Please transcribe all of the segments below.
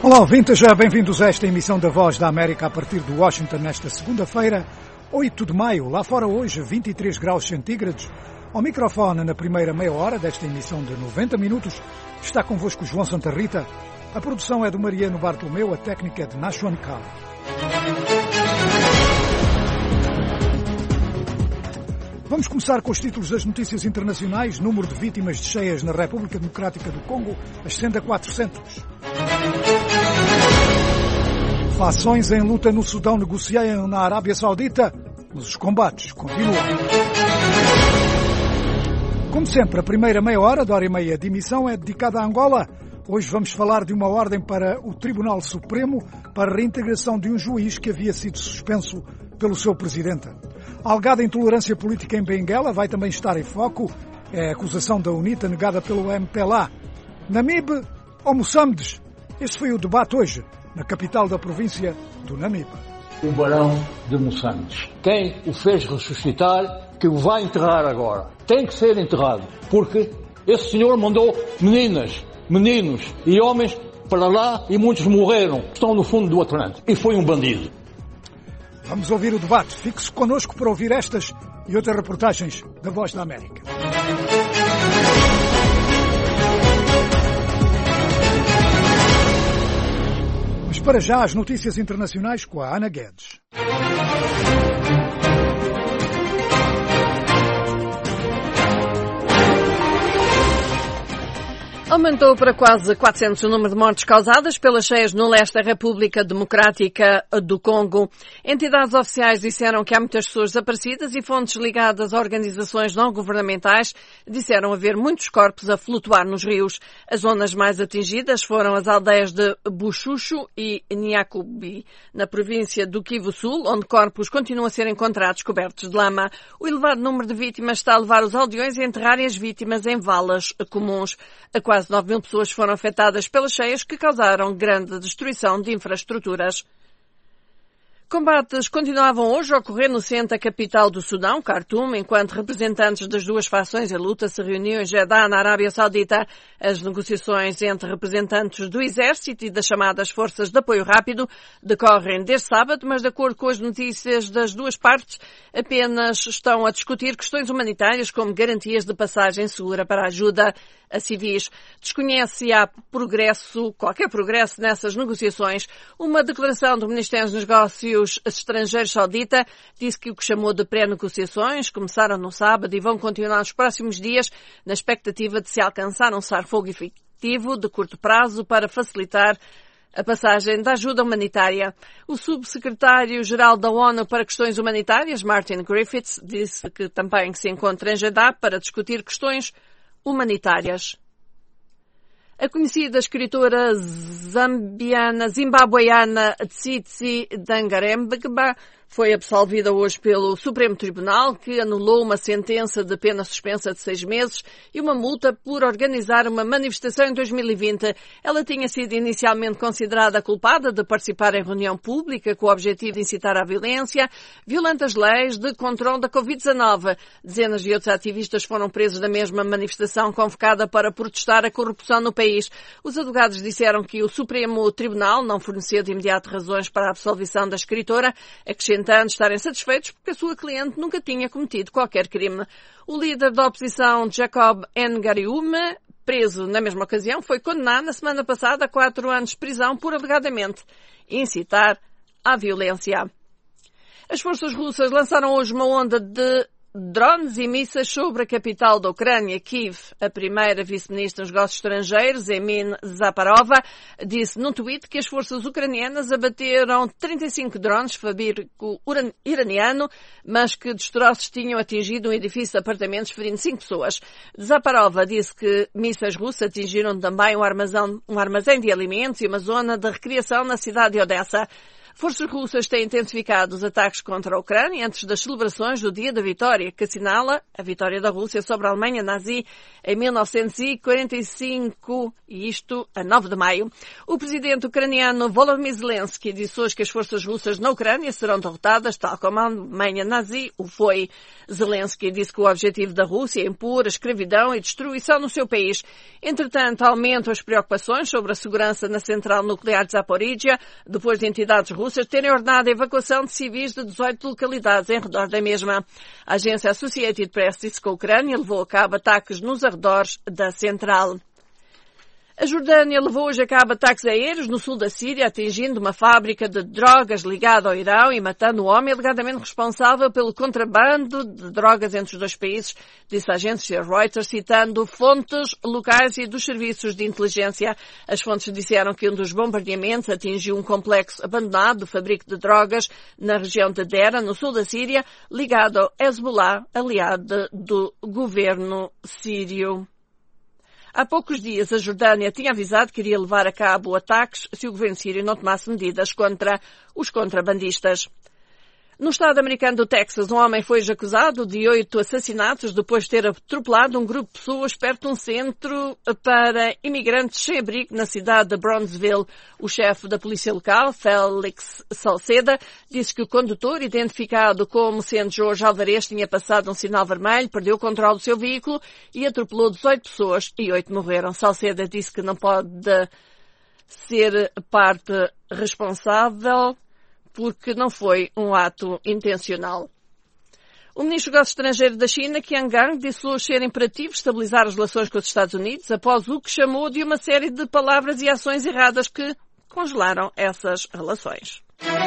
Olá, ouvintes, bem-vindos a esta emissão da Voz da América a partir de Washington nesta segunda-feira, 8 de maio. Lá fora hoje, 23 graus centígrados. Ao microfone, na primeira meia hora desta emissão de 90 minutos, está convosco João Santa Rita. A produção é do Mariano Bartolomeu, a técnica é de Nashuan Khan. Vamos começar com os títulos das notícias internacionais. Número de vítimas de cheias na República Democrática do Congo ascende a 400. Fações em luta no Sudão negociam na Arábia Saudita, mas os combates continuam. Como sempre, a primeira meia hora, da hora e meia de emissão, é dedicada a Angola. Hoje vamos falar de uma ordem para o Tribunal Supremo para a reintegração de um juiz que havia sido suspenso pelo seu presidente. A alegada intolerância política em Benguela vai também estar em foco. É a acusação da UNITA negada pelo MPLA. Namibe ou Moçambique? Este foi o debate hoje, na capital da província do Namibe. O barão de Moçambique. Quem o fez ressuscitar, que o vai enterrar agora. Tem que ser enterrado, porque esse senhor mandou meninas, meninos e homens para lá e muitos morreram. Estão no fundo do Atlântico. E foi um bandido. Vamos ouvir o debate. Fique-se connosco para ouvir estas e outras reportagens da Voz da América. Mas para já as notícias internacionais com a Ana Guedes. Aumentou para quase 400 o número de mortes causadas pelas cheias no leste da República Democrática do Congo. Entidades oficiais disseram que há muitas pessoas desaparecidas e fontes ligadas a organizações não governamentais disseram haver muitos corpos a flutuar nos rios. As zonas mais atingidas foram as aldeias de Buchuchu e Nyakubi, na província do Kivu Sul, onde corpos continuam a ser encontrados cobertos de lama. O elevado número de vítimas está a levar os aldeões a enterrarem as vítimas em valas comuns. Quase 9.000 pessoas foram afetadas pelas cheias que causaram grande destruição de infraestruturas. Combates continuavam hoje a ocorrer no centro da capital do Sudão, Khartoum, enquanto representantes das duas fações em luta se reuniam em Jeddah, na Arábia Saudita. As negociações entre representantes do Exército e das chamadas Forças de Apoio Rápido decorrem desde sábado, mas de acordo com as notícias das duas partes, apenas estão a discutir questões humanitárias como garantias de passagem segura para a ajuda a civis. Desconhece se há qualquer progresso nessas negociações. Uma declaração do Ministério dos Negócios Estrangeiros saudita disse que o que chamou de pré-negociações começaram no sábado e vão continuar nos próximos dias na expectativa de se alcançar um cessar-fogo efetivo de curto prazo para facilitar a passagem da ajuda humanitária. O subsecretário-geral da ONU para Questões Humanitárias, Martin Griffiths, disse que também se encontra em Jeddah para discutir questões humanitárias. A conhecida escritora zimbabueana Tsitsi Dangarembga foi absolvida hoje pelo Supremo Tribunal, que anulou uma sentença de pena suspensa de 6 meses e uma multa por organizar uma manifestação em 2020. Ela tinha sido inicialmente considerada culpada de participar em reunião pública com o objetivo de incitar à violência, violando as leis de controle da Covid-19. Dezenas de outros ativistas foram presos na mesma manifestação convocada para protestar a corrupção no país. Os advogados disseram que o Supremo Tribunal não forneceu de imediato razões para a absolvição da escritora, acrescentando estarem satisfeitos porque a sua cliente nunca tinha cometido qualquer crime. O líder da oposição, Jacob Ngariume, preso na mesma ocasião, foi condenado na semana passada a 4 anos de prisão por alegadamente incitar à violência. As forças russas lançaram hoje uma onda de drones e mísseis sobre a capital da Ucrânia, Kiev. A primeira vice-ministra dos Negócios Estrangeiros, Emin Zaparova, disse num tweet que as forças ucranianas abateram 35 drones de fabrico iraniano, mas que destroços tinham atingido um edifício de apartamentos, ferindo 5 pessoas. Zaparova disse que mísseis russos atingiram também um armazém de alimentos e uma zona de recreação na cidade de Odessa. Forças russas têm intensificado os ataques contra a Ucrânia antes das celebrações do Dia da Vitória, que assinala a vitória da Rússia sobre a Alemanha nazi em 1945, e isto a 9 de maio. O presidente ucraniano Volodymyr Zelensky disse hoje que as forças russas na Ucrânia serão derrotadas, tal como a Alemanha nazi o foi. Zelensky disse que o objetivo da Rússia é impor a escravidão e destruição no seu país. Entretanto, aumentam as preocupações sobre a segurança na central nuclear de Zaporizhia, depois de entidades russas terem ordenado a evacuação de civis de 18 localidades em redor da mesma. A agência Associated Press disse que a Ucrânia levou a cabo ataques nos arredores da central. A Jordânia levou hoje a cabo ataques aéreos no sul da Síria, atingindo uma fábrica de drogas ligada ao Irão e matando o homem alegadamente responsável pelo contrabando de drogas entre os dois países, disse a agência Reuters, citando fontes locais e dos serviços de inteligência. As fontes disseram que um dos bombardeamentos atingiu um complexo abandonado de fabrico de drogas na região de Dera, no sul da Síria, ligado ao Hezbollah, aliado do governo sírio. Há poucos dias, a Jordânia tinha avisado que iria levar a cabo ataques se o governo sírio não tomasse medidas contra os contrabandistas. No estado americano do Texas, um homem foi acusado de 8 assassinatos depois de ter atropelado um grupo de pessoas perto de um centro para imigrantes sem abrigo na cidade de Brownsville. O chefe da polícia local, Félix Salceda, disse que o condutor, identificado como sendo Jorge Alvarez, tinha passado um sinal vermelho, perdeu o controle do seu veículo e atropelou 18 pessoas e 8 morreram. Salceda disse que não pode ser parte responsável porque não foi um ato intencional. O ministro dos Negócios Estrangeiros da China, Qian Gang, disse hoje ser imperativo estabilizar as relações com os Estados Unidos após o que chamou de uma série de palavras e ações erradas que congelaram essas relações.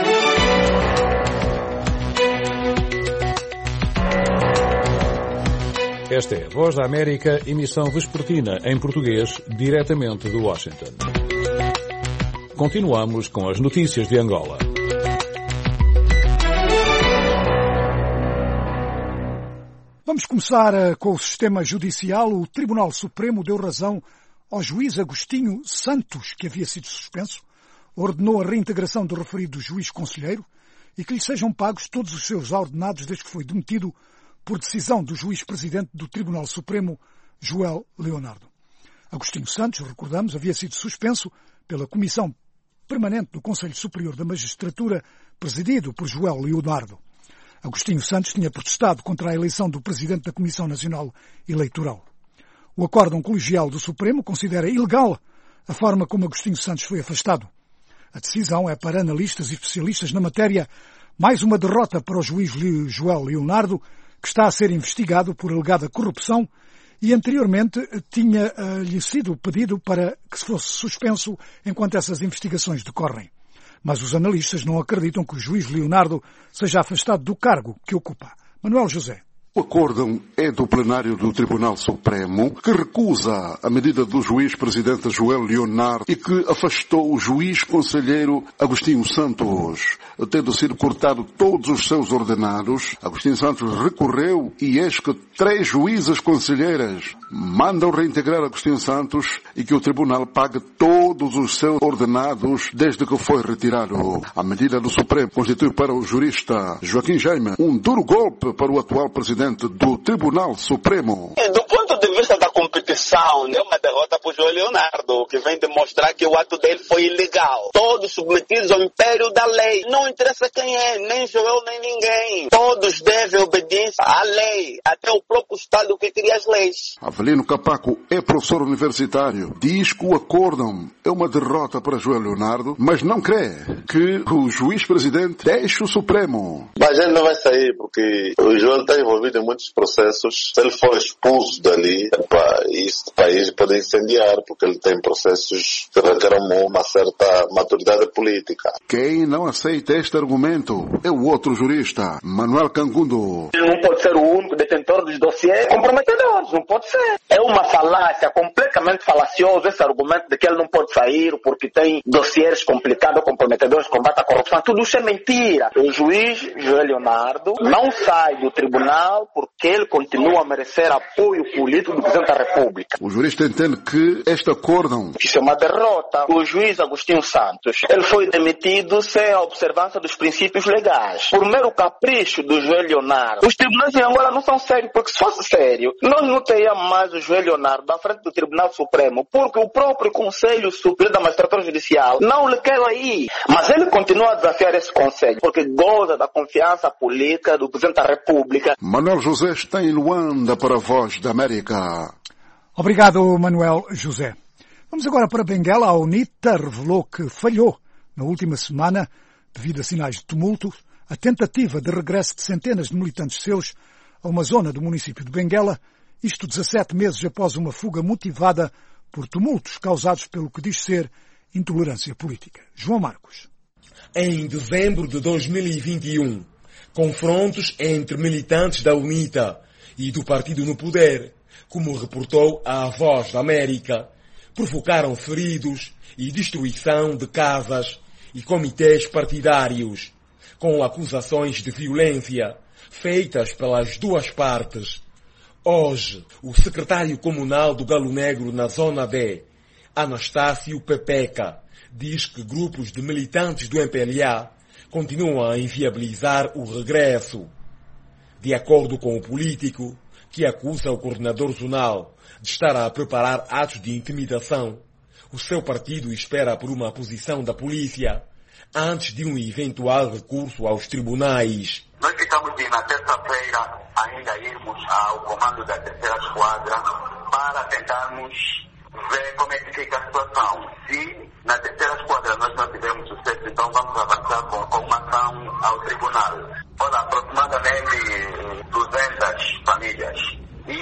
Esta é a Voz da América, emissão vespertina em português, diretamente de Washington. Continuamos com as notícias de Angola. Vamos começar com o sistema judicial. O Tribunal Supremo deu razão ao juiz Agostinho Santos, que havia sido suspenso, ordenou a reintegração do referido juiz conselheiro e que lhe sejam pagos todos os seus ordenados desde que foi demitido por decisão do juiz-presidente do Tribunal Supremo, Joel Leonardo. Agostinho Santos, recordamos, havia sido suspenso pela Comissão Permanente do Conselho Superior da Magistratura, presidido por Joel Leonardo. Agostinho Santos tinha protestado contra a eleição do presidente da Comissão Nacional Eleitoral. O acórdão colegial do Supremo considera ilegal a forma como Agostinho Santos foi afastado. A decisão é, para analistas e especialistas na matéria, mais uma derrota para o juiz Joel Leonardo, que está a ser investigado por alegada corrupção e anteriormente tinha-lhe sido pedido para que se fosse suspenso enquanto essas investigações decorrem. Mas os analistas não acreditam que o juiz Leonardo seja afastado do cargo que ocupa. Manuel José. O acórdão é do plenário do Tribunal Supremo, que recusa a medida do juiz-presidente Joel Leonardo e que afastou o juiz-conselheiro Agostinho Santos, tendo sido cortado todos os seus ordenados. Agostinho Santos recorreu e eis que 3 juízas conselheiras mandam reintegrar Agostinho Santos e que o tribunal pague todos os seus ordenados desde que foi retirado. A medida do Supremo constitui para o jurista Joaquim Jaime um duro golpe para o atual presidente do Tribunal Supremo. Do ponto de vista da competição, é uma derrota para o Joel Leonardo, que vem demonstrar que o ato dele foi ilegal. Todos submetidos ao império da lei. Não interessa quem é, nem Joel, nem ninguém. Todos devem obediência à lei, até o próprio Estado que cria as leis. Avelino Capaco é professor universitário. Diz que o acórdão é uma derrota para Joel Leonardo, mas não crê que o juiz-presidente deixe o Supremo. Mas ele não vai sair, porque o Joel está envolvido em muitos processos. Se ele for expulso dali, esse país pode incendiar, porque ele tem processos que requerem uma certa maturidade política. Quem não aceita este argumento é o outro jurista, Manuel Cangundo. Ele não pode ser o único detentor do os dossiês comprometedores, não pode ser. É uma falácia, completamente falacioso esse argumento de que ele não pode sair porque tem dossiês complicados, comprometedores, combate à corrupção. Tudo isso é mentira. O juiz Joel Leonardo não sai do tribunal porque ele continua a merecer apoio político do Presidente da República. O jurista entende que este acórdão... Isso é uma derrota. O juiz Agostinho Santos, ele foi demitido sem a observância dos princípios legais. Por mero capricho do Joel Leonardo. Os tribunais de Angola não são sérios, porque se fosse sério, nós não teríamos mais o Joel Leonardo à frente do Tribunal Supremo, porque o próprio Conselho Superior da Magistratura Judicial não lhe quer aí. Mas ele continua a desafiar esse Conselho, porque goza da confiança política do Presidente da República. Manuel José está em Luanda para a Voz da América. Obrigado, Manuel José. Vamos agora para Benguela. A UNITA revelou que falhou na última semana, devido a sinais de tumulto, a tentativa de regresso de centenas de militantes seus a uma zona do município de Benguela, isto 17 meses após uma fuga motivada por tumultos causados pelo que diz ser intolerância política. João Marcos. Em dezembro de 2021, confrontos entre militantes da UNITA e do partido no poder, como reportou a Voz da América, provocaram feridos e destruição de casas e comitês partidários, com acusações de violência feitas pelas duas partes. Hoje, o secretário comunal do Galo Negro na Zona D, Anastácio Pepeca, diz que grupos de militantes do MPLA continuam a inviabilizar o regresso. De acordo com o político, que acusa o coordenador zonal de estar a preparar atos de intimidação, o seu partido espera por uma posição da polícia antes de um eventual recurso aos tribunais. Nós ficamos de, na terça-feira, ainda irmos ao comando da terceira esquadra para tentarmos ver como é que fica a situação. Se na terceira esquadra nós não tivermos sucesso, então vamos avançar com uma ação ao tribunal. Olha, aproximadamente 200 famílias. E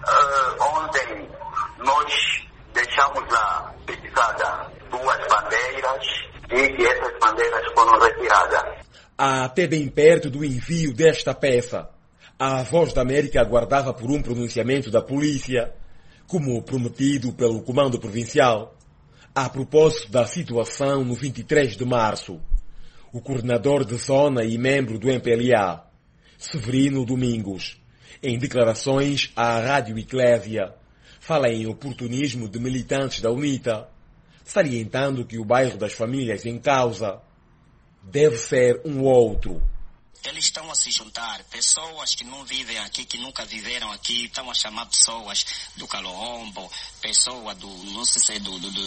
ontem nós deixamos lá fixadas 2 bandeiras e que essas bandeiras foram retiradas. Até bem perto do envio desta peça, a Voz da América aguardava por um pronunciamento da polícia, como prometido pelo Comando Provincial, a propósito da situação no 23 de março. O coordenador de zona e membro do MPLA, Severino Domingos, em declarações à Rádio Eclésia, fala em oportunismo de militantes da UNITA, salientando que o bairro das famílias em causa deve ser um outro. Eles estão a se juntar, pessoas que não vivem aqui, que nunca viveram aqui, estão a chamar pessoas do Calorombo, pessoas do, não sei,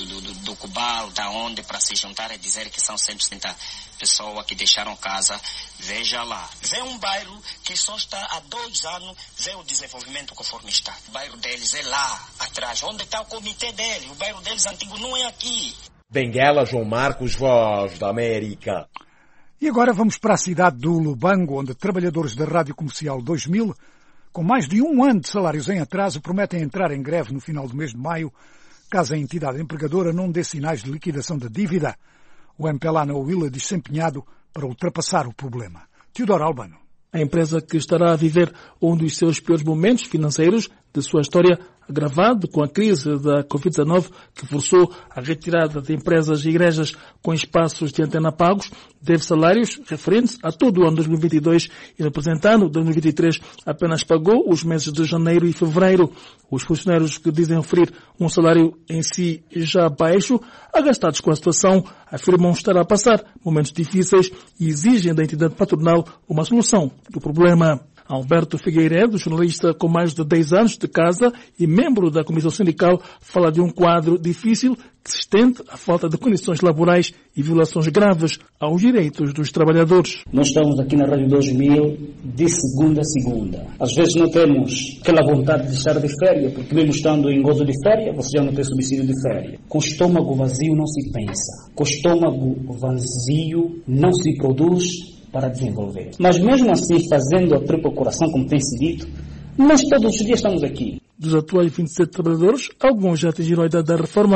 do Cubal, da onde, para se juntar e dizer que são 160 pessoas que deixaram casa. Veja lá, vê um bairro que só está há 2 anos, vê o desenvolvimento conforme está. O bairro deles é lá, atrás, onde está o comitê dele, o bairro deles antigo não é aqui. Benguela, João Marcos, Voz da América. E agora vamos para a cidade do Lubango, onde trabalhadores da Rádio Comercial 2000, com mais de 1 ano de salários em atraso, prometem entrar em greve no final do mês de maio, caso a entidade empregadora não dê sinais de liquidação da dívida. O MPLA na Huila diz-se empenhado para ultrapassar o problema. Teodoro Albano. A empresa que estará a viver um dos seus piores momentos financeiros de sua história, agravado com a crise da Covid-19, que forçou a retirada de empresas e igrejas com espaços de antena pagos, deve salários referentes a todo o ano 2022 e, representando 2023, apenas pagou os meses de janeiro e fevereiro. Os funcionários que dizem oferir um salário em si já baixo, agastados com a situação, afirmam estar a passar momentos difíceis e exigem da entidade patronal uma solução do problema. Alberto Figueiredo, jornalista com mais de 10 anos de casa e membro da Comissão Sindical, fala de um quadro difícil que se estende à falta de condições laborais e violações graves aos direitos dos trabalhadores. Nós estamos aqui na Rádio 2000 de segunda a segunda. Às vezes não temos aquela vontade de estar de férias, porque mesmo estando em gozo de férias, você já não tem subsídio de férias. Com o estômago vazio não se pensa. Com o estômago vazio não se produz para desenvolver. Mas mesmo assim, fazendo a tripa coração, como tem se dito, nós todos os dias estamos aqui. Dos atuais 27 trabalhadores, alguns já atingiram a idade da reforma,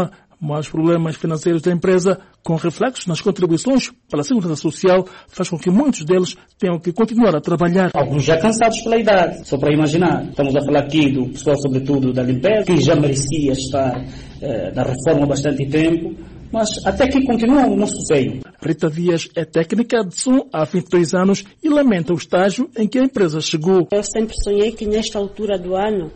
mas problemas financeiros da empresa, com reflexos nas contribuições para a Segurança Social, faz com que muitos deles tenham que continuar a trabalhar. Alguns já cansados pela idade, só para imaginar. Estamos a falar aqui do pessoal, sobretudo da limpeza, que já merecia estar na reforma há bastante tempo, mas até que continuam no nosso seio. Rita Dias é técnica de som há 22 anos e lamenta o estágio em que a empresa chegou. Eu sempre sonhei que nesta altura do ano,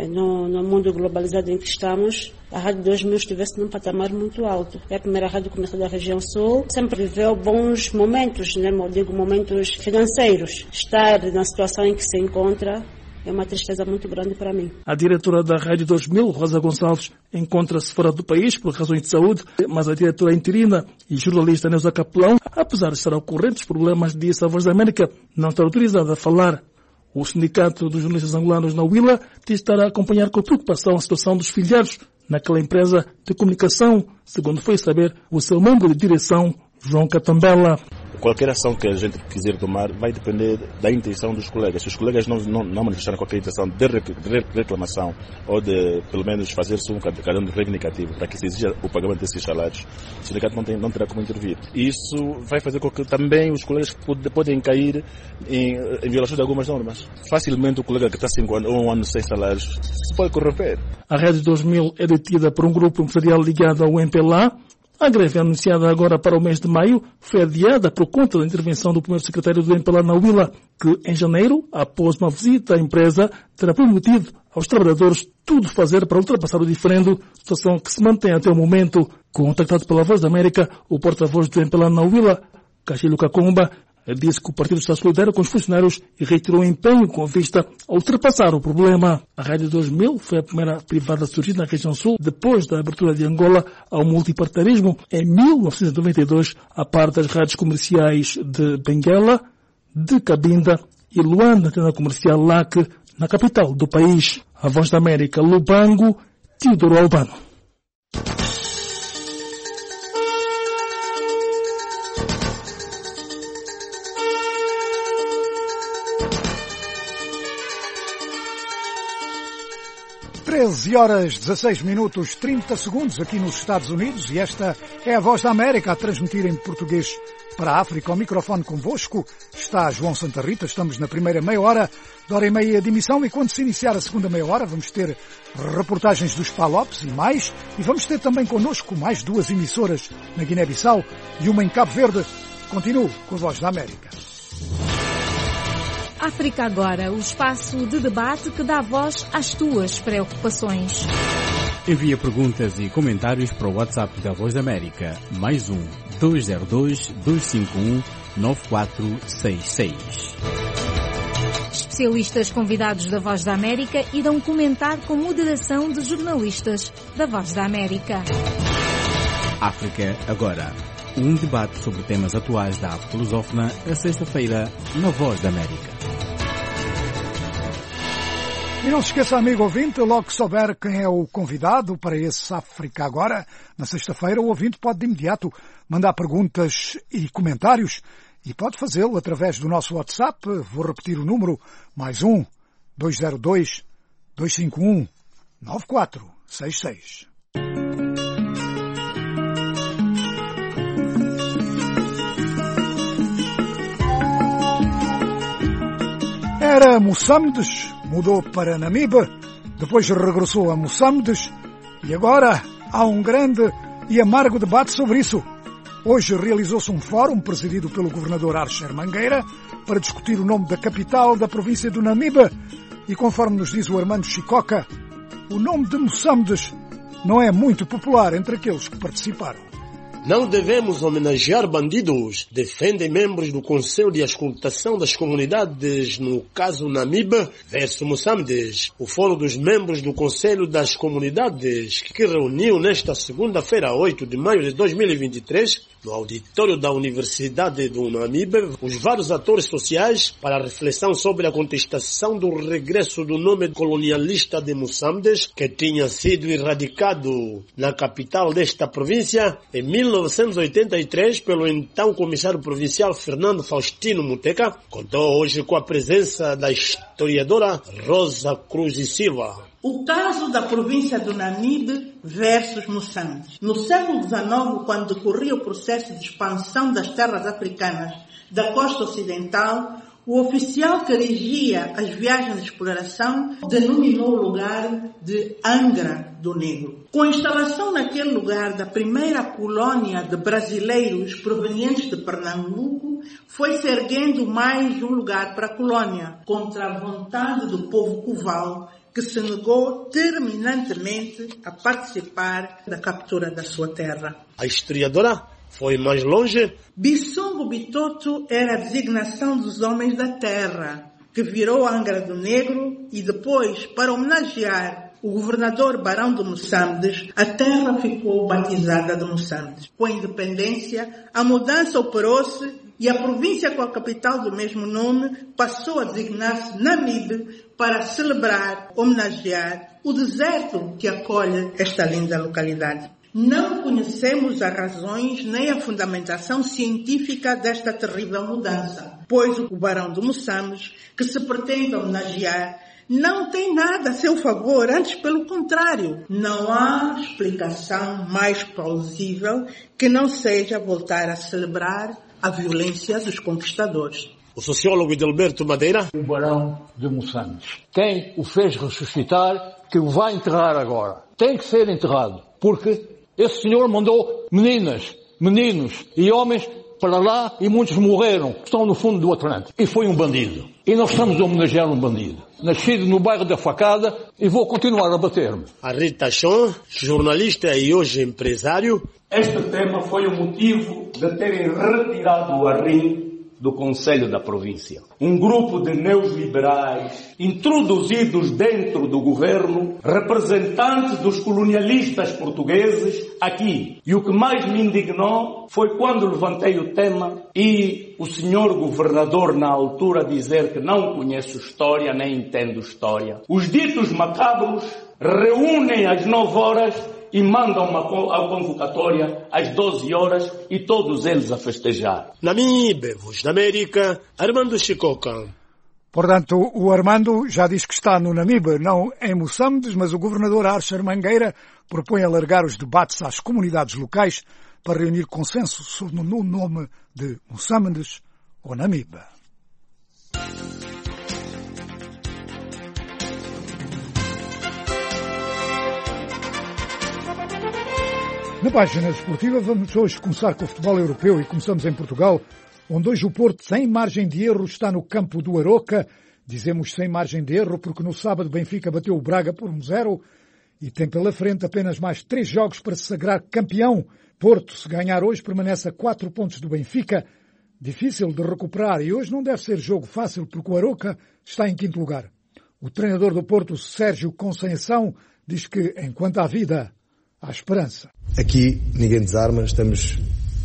no mundo globalizado em que estamos, a Rádio 2000 estivesse num patamar muito alto. É a primeira rádio comercial da região sul. Sempre viveu bons momentos, né? Eu digo momentos financeiros. Estar na situação em que se encontra é uma tristeza muito grande para mim. A diretora da Rádio 2000, Rosa Gonçalves, encontra-se fora do país por razões de saúde, mas a diretora interina e jornalista Neuza Capelão, apesar de estar ocorrentes problemas, disse à Voz da América, não está autorizada a falar. O Sindicato dos Jornalistas Angolanos na UILA diz estar a acompanhar com preocupação a situação dos filiados naquela empresa de comunicação, segundo foi saber o seu membro de direção, João Catambela. Qualquer ação que a gente quiser tomar vai depender da intenção dos colegas. Se os colegas não manifestarem qualquer intenção de reclamação ou de, pelo menos, fazer-se um caderno reivindicativo para que se exija o pagamento desses salários, o sindicato não terá como intervir. Isso vai fazer com que também os colegas podem cair em violação de algumas normas. Facilmente o colega que está 5 anos ou 1 ano sem salários se pode corromper. A Rádio 2000 é detida por um grupo empresarial ligado ao MPLA. A greve anunciada agora para o mês de maio foi adiada por conta da intervenção do primeiro secretário do MPLA na UILA, que em janeiro, após uma visita à empresa, terá prometido aos trabalhadores tudo fazer para ultrapassar o diferendo, situação que se mantém até o momento. Contactado pela Voz da América, o porta-voz do MPLA na UILA, Cachilo Kakomba, disse que o partido está solidário com os funcionários e reiterou o empenho com vista a ultrapassar o problema. A Rádio 2000 foi a primeira privada a surgir na região sul depois da abertura de Angola ao multipartidarismo em 1992, a par das rádios comerciais de Benguela, de Cabinda e Luanda, na comercial LAC, na capital do país. A Voz da América, Lubango, Teodoro Albano. Horas 16 minutos 30 segundos aqui nos Estados Unidos, e esta é a Voz da América a transmitir em português para a África. Ao microfone convosco está João Santa Rita. Estamos na primeira meia hora da hora e meia de emissão, e quando se iniciar a segunda meia hora vamos ter reportagens dos Palopes e mais, e vamos ter também connosco mais 2 emissoras na Guiné-Bissau e uma em Cabo Verde. Continuo com a Voz da América. África Agora, o espaço de debate que dá voz às tuas preocupações. Envia perguntas e comentários para o WhatsApp da Voz da América, +1 202 251 9466. Especialistas convidados da Voz da América irão comentar com moderação de jornalistas da Voz da América. África Agora, um debate sobre temas atuais da África lusófona, a sexta-feira, na Voz da América. E não se esqueça, amigo ouvinte, logo que souber quem é o convidado para esse África Agora, na sexta-feira, o ouvinte pode de imediato mandar perguntas e comentários, e pode fazê-lo através do nosso WhatsApp. Vou repetir o número, +1 202 251 9466. Era Moçambiques, mudou para Namibe, depois regressou a Moçambiques e agora há um grande e amargo debate sobre isso. Hoje realizou-se um fórum presidido pelo governador Archer Mangueira para discutir o nome da capital da província do Namibe e, conforme nos diz o Armando Chicoca, o nome de Moçambiques não é muito popular entre aqueles que participaram. Não devemos homenagear bandidos, defendem membros do Conselho de Auscultação das Comunidades, no caso Namibe versus Moçambique. O Fórum dos Membros do Conselho das Comunidades, que reuniu nesta segunda-feira, 8 de maio de 2023, no auditório da Universidade do Namibe, os vários atores sociais para a reflexão sobre a contestação do regresso do nome colonialista de Moçambique, que tinha sido erradicado na capital desta província em 1983 pelo então comissário provincial Fernando Faustino Muteca, contou hoje com a presença da historiadora Rosa Cruz e Silva. O caso da província do Namibe versus Moçambique. No século XIX, quando decorria o processo de expansão das terras africanas da costa ocidental, o oficial que regia as viagens de exploração denominou o lugar de Angra do Negro. Com a instalação naquele lugar da primeira colônia de brasileiros provenientes de Pernambuco, foi-se erguendo mais um lugar para a colônia, contra a vontade do povo Cuval, que se negou terminantemente a participar da captura da sua terra. A historiadora foi mais longe. Bissongo Bitoto era a designação dos homens da terra, que virou Angra do Negro e depois, para homenagear o governador Barão de Moçambique, a terra ficou batizada de Moçambique. Com a independência, a mudança operou-se e a província com a capital do mesmo nome passou a designar-se Namibe para celebrar, homenagear o deserto que acolhe esta linda localidade. Não conhecemos as razões nem a fundamentação científica desta terrível mudança, pois o Barão de Moçambique, que se pretende homenagear, não tem nada a seu favor, antes pelo contrário. Não há explicação mais plausível que não seja voltar a celebrar a violência dos conquistadores. O sociólogo Edilberto Madeira. O Barão de Moçambique. Quem o fez ressuscitar, que o vai enterrar agora. Tem que ser enterrado, porque esse senhor mandou meninas, meninos e homens para lá e muitos morreram. Estão no fundo do Atlântico. E foi um bandido. E nós estamos a homenagear um bandido. Nascido no bairro da Facada e vou continuar a bater-me. A Rita Chon, jornalista e hoje empresário. Este tema foi o motivo de terem retirado o ARRIM do Conselho da Província. Um grupo de neoliberais introduzidos dentro do governo, representantes dos colonialistas portugueses aqui. E o que mais me indignou foi quando levantei o tema e o senhor governador na altura dizer que não conhece história nem entende história. Os ditos macabros reúnem às 9 horas e mandam a convocatória às 12 horas e todos eles a festejar. Namibe, Voz da América, Armando Chicoca. Portanto, o Armando já diz que está no Namibe, não em Moçambique, mas o governador Archer Mangueira propõe alargar os debates às comunidades locais para reunir consenso sobre o nome de Moçambique ou Namibe. Na página desportiva vamos hoje começar com o futebol europeu e começamos em Portugal, onde hoje o Porto, sem margem de erro, está no campo do Aroca. Dizemos sem margem de erro porque no sábado Benfica bateu o Braga por 1-0 e tem pela frente apenas mais 3 jogos para se sagrar campeão. Porto, se ganhar hoje, permanece a 4 pontos do Benfica. Difícil de recuperar e hoje não deve ser jogo fácil porque o Aroca está em 5º lugar. O treinador do Porto, Sérgio Conceição, diz que enquanto há vida, há esperança. Aqui ninguém desarma, estamos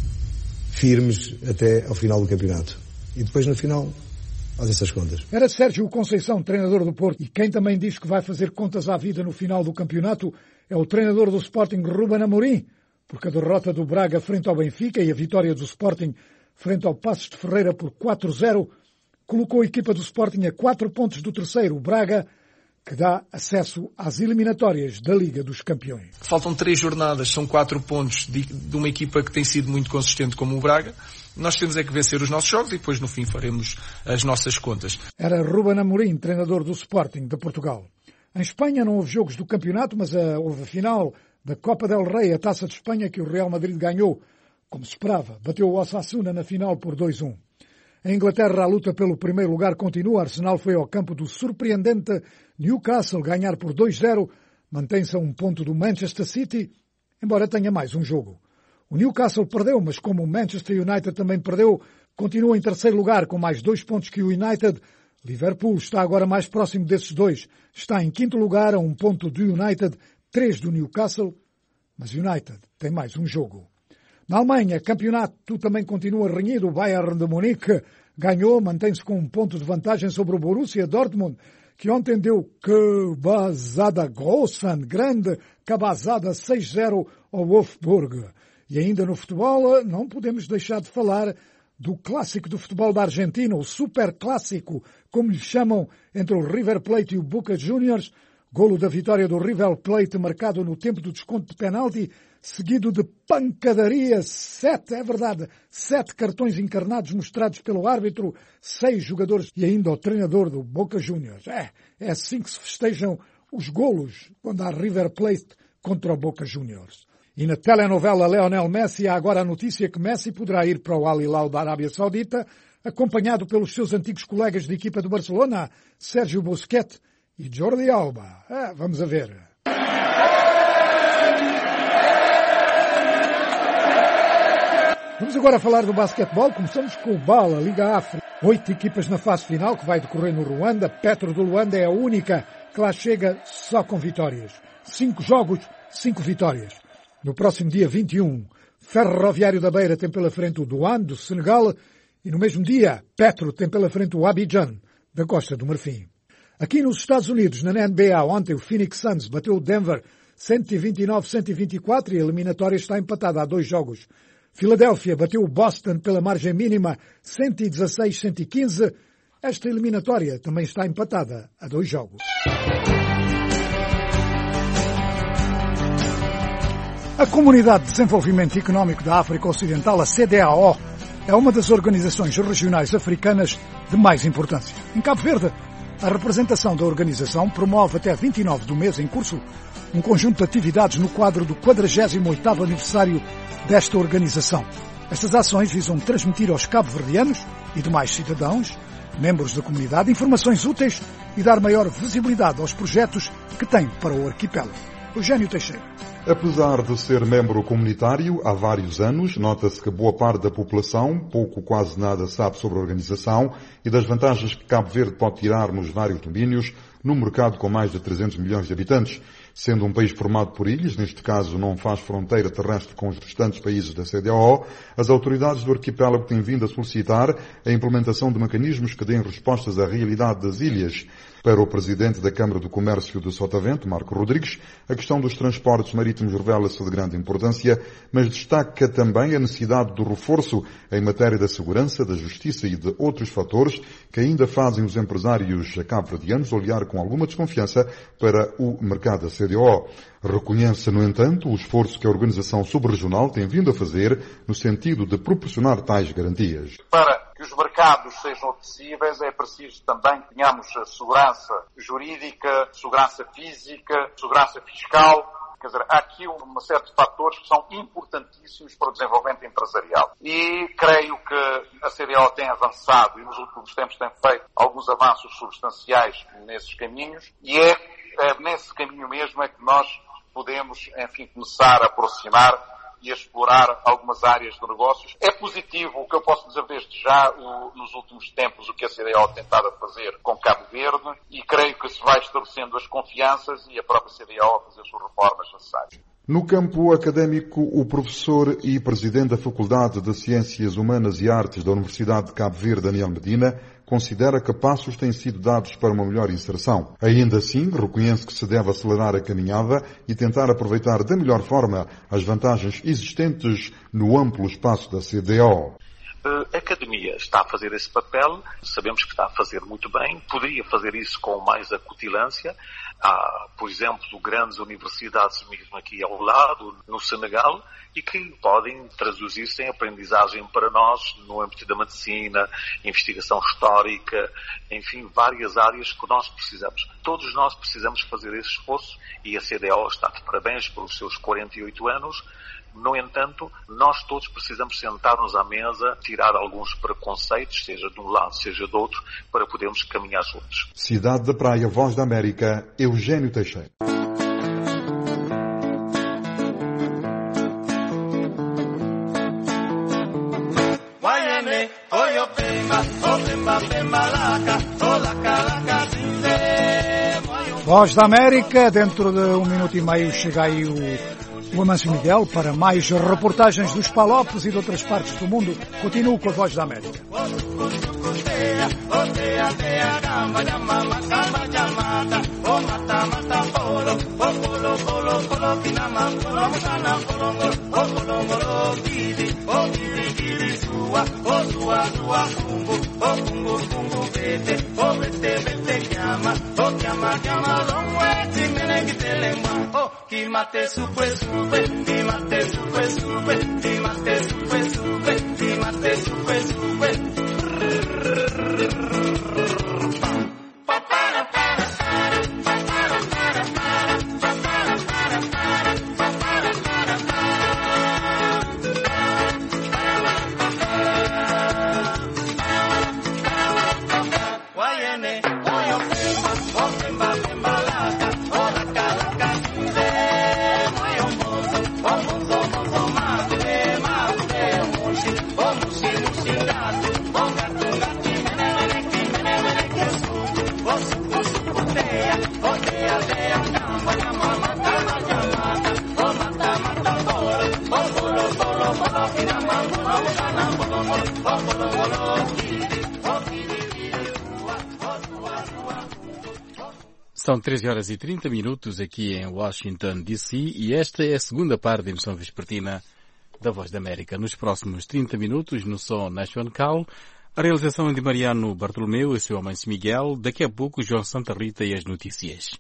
firmes até ao final do campeonato. E depois no final fazem-se as contas. Era Sérgio Conceição, treinador do Porto. E quem também diz que vai fazer contas à vida no final do campeonato é o treinador do Sporting, Ruben Amorim, porque a derrota do Braga frente ao Benfica e a vitória do Sporting frente ao Passos de Ferreira por 4-0 colocou a equipa do Sporting a 4 pontos do terceiro, o Braga, que dá acesso às eliminatórias da Liga dos Campeões. Faltam 3 jornadas, são 4 pontos de uma equipa que tem sido muito consistente como o Braga. Nós temos é que vencer os nossos jogos e depois no fim faremos as nossas contas. Era Ruben Amorim, treinador do Sporting de Portugal. Em Espanha não houve jogos do campeonato, mas houve a final da Copa del Rei, a Taça de Espanha, que o Real Madrid ganhou, como se esperava. Bateu o Osasuna na final por 2-1. Em Inglaterra, a luta pelo primeiro lugar continua. Arsenal foi ao campo do surpreendente Newcastle ganhar por 2-0. Mantém-se a 1 ponto do Manchester City, embora tenha mais um jogo. O Newcastle perdeu, mas como o Manchester United também perdeu, continua em terceiro lugar com mais 2 pontos que o United. Liverpool está agora mais próximo desses dois. Está em 5º lugar a 1 ponto do United, 3 do Newcastle, mas o United tem mais um jogo. Na Alemanha, campeonato também continua renhido. O Bayern de Munique ganhou, mantém-se com 1 ponto de vantagem sobre o Borussia Dortmund, que ontem deu cabazada grande cabazada 6-0 ao Wolfsburg. E ainda no futebol, não podemos deixar de falar do clássico do futebol da Argentina, o super clássico, como lhe chamam, entre o River Plate e o Boca Juniors. Golo da vitória do River Plate marcado no tempo do desconto de penalti, seguido de pancadaria, 7 cartões encarnados mostrados pelo árbitro, 6 jogadores e ainda o treinador do Boca Juniors. É assim que se festejam os golos quando há River Plate contra o Boca Juniors. E na telenovela Lionel Messi há agora a notícia que Messi poderá ir para o Al Hilal da Arábia Saudita, acompanhado pelos seus antigos colegas de equipa do Barcelona, Sérgio Busquets e Jordi Alba. Vamos a ver. Vamos agora falar do basquetebol. Começamos com o BAL, a Liga África. 8 equipas na fase final que vai decorrer no Ruanda. Petro do Luanda é a única que lá chega só com vitórias. 5 jogos, 5 vitórias. No próximo dia 21, Ferroviário da Beira tem pela frente o Douane, do Senegal, e no mesmo dia, Petro tem pela frente o Abidjan, da Costa do Marfim. Aqui nos Estados Unidos, na NBA, ontem o Phoenix Suns bateu o Denver 129-124 e a eliminatória está empatada a 2 jogos. Filadélfia bateu o Boston pela margem mínima 116-115. Esta eliminatória também está empatada a 2 jogos. A Comunidade de Desenvolvimento Económico da África Ocidental, a CEDEAO, é uma das organizações regionais africanas de mais importância. Em Cabo Verde, a representação da organização promove até 29 do mês em curso um conjunto de atividades no quadro do 48º aniversário desta organização. Estas ações visam transmitir aos cabo-verdianos e demais cidadãos, membros da comunidade, informações úteis e dar maior visibilidade aos projetos que têm para o arquipélago. Eugênio Teixeira. Apesar de ser membro comunitário há vários anos, nota-se que boa parte da população, pouco ou quase nada, sabe sobre a organização e das vantagens que Cabo Verde pode tirar nos vários domínios, num mercado com mais de 300 milhões de habitantes. Sendo um país formado por ilhas, neste caso não faz fronteira terrestre com os restantes países da CEDEAO, as autoridades do arquipélago têm vindo a solicitar a implementação de mecanismos que deem respostas à realidade das ilhas. Para o presidente da Câmara do Comércio de Sotavento, Marco Rodrigues, a questão dos transportes marítimos revela-se de grande importância, mas destaca também a necessidade do reforço em matéria da segurança, da justiça e de outros fatores que ainda fazem os empresários cabo-verdianos olhar com alguma desconfiança para o mercado da CEDEAO. Reconhece, no entanto, o esforço que a organização subregional tem vindo a fazer no sentido de proporcionar tais garantias. Para que os mercados sejam acessíveis, é preciso também que tenhamos segurança jurídica, segurança física, segurança fiscal. Quer dizer, há aqui uma série de fatores que são importantíssimos para o desenvolvimento empresarial. E creio que a CEDEAO tem avançado e nos últimos tempos tem feito alguns avanços substanciais nesses caminhos. E é nesse caminho mesmo é que nós podemos, enfim, começar a aproximar e a explorar algumas áreas de negócios. É positivo o que eu posso dizer desde já, nos últimos tempos, o que a CEDEAO tem tentado a fazer com Cabo Verde, e creio que se vai estabelecendo as confianças e a própria CEDEAO a fazer as suas reformas necessárias. No campo académico, o professor e presidente da Faculdade de Ciências Humanas e Artes da Universidade de Cabo Verde, Daniel Medina, considera que passos têm sido dados para uma melhor inserção. Ainda assim, reconhece que se deve acelerar a caminhada e tentar aproveitar da melhor forma as vantagens existentes no amplo espaço da CEDEAO. A academia está a fazer esse papel, sabemos que está a fazer muito bem, poderia fazer isso com mais acutilância. Há, por exemplo, grandes universidades mesmo aqui ao lado, no Senegal, e que podem traduzir-se em aprendizagem para nós no âmbito da medicina, investigação histórica, enfim, várias áreas que nós precisamos. Todos nós precisamos fazer esse esforço e a CEDEAO está de parabéns pelos seus 48 anos. No entanto, nós todos precisamos sentar-nos à mesa, tirar alguns preconceitos, seja de um lado, seja do outro, para podermos caminhar juntos. Cidade da Praia, Voz da América, Eugênio Teixeira. Voz da América, dentro de 1 minuto e meio chega aí o Amâncio Miguel para mais reportagens dos Palopes e de outras partes do mundo. Continuo com a Voz da América. Llama São 13h30 aqui em Washington, D.C. e esta é a segunda parte da emissão vespertina da Voz da América. Nos próximos 30 minutos, no Som Nacional, a realização é de Mariano Bartolomeu e seu Amancio Miguel. Daqui a pouco, João Santa Rita e as notícias.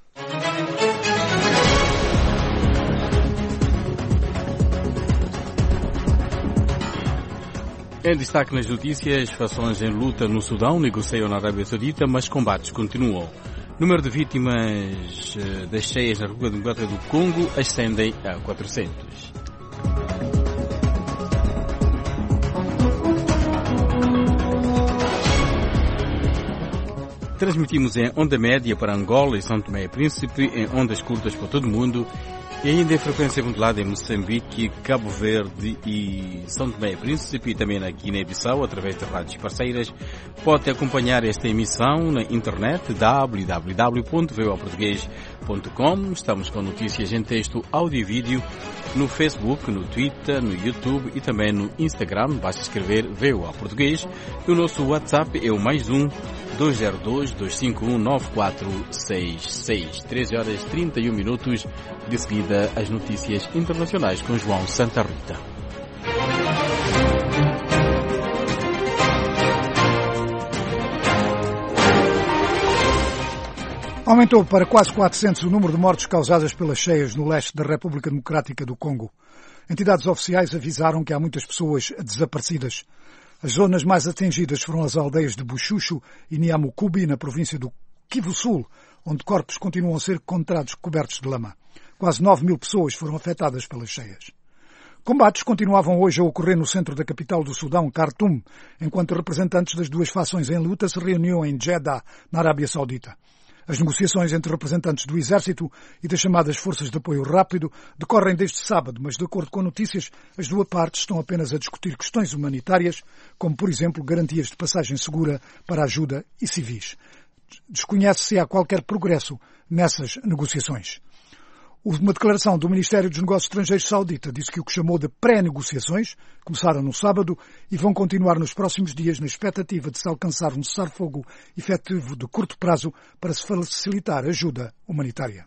Em destaque nas notícias, fações em luta no Sudão negociam na Arábia Saudita, mas combates continuam. Número de vítimas das cheias na República Democrática do Congo ascendem a 400. Transmitimos em onda média para Angola e São Tomé e Príncipe, em ondas curtas para todo o mundo e ainda em frequência modulada em Moçambique, Cabo Verde e São Tomé e Príncipe e também na Guiné-Bissau através de rádios parceiras. Pode acompanhar esta emissão na internet www.voaportugues.com. Estamos com notícias em texto, áudio e vídeo no Facebook, no Twitter, no YouTube e também no Instagram. Basta escrever VOA Português. E o nosso WhatsApp é o +1 202 251 9466. 13h31. De seguida, as notícias internacionais com João Santa Rita. Aumentou para quase 400 o número de mortes causadas pelas cheias no leste da República Democrática do Congo. Entidades oficiais avisaram que há muitas pessoas desaparecidas. As zonas mais atingidas foram as aldeias de Buchuchu e Niamukubi, na província do Kivu Sul, onde corpos continuam a ser encontrados cobertos de lama. Quase 9.000 pessoas foram afetadas pelas cheias. Combates continuavam hoje a ocorrer no centro da capital do Sudão, Khartoum, enquanto representantes das duas fações em luta se reuniam em Jeddah, na Arábia Saudita. As negociações entre representantes do Exército e das chamadas Forças de Apoio Rápido decorrem desde sábado, mas, de acordo com notícias, as duas partes estão apenas a discutir questões humanitárias, como, por exemplo, garantias de passagem segura para ajuda e civis. Desconhece se há qualquer progresso nessas negociações. Uma declaração do Ministério dos Negócios Estrangeiros saudita disse que o que chamou de pré-negociações começaram no sábado e vão continuar nos próximos dias na expectativa de se alcançar um cessar-fogo efetivo de curto prazo para se facilitar ajuda humanitária.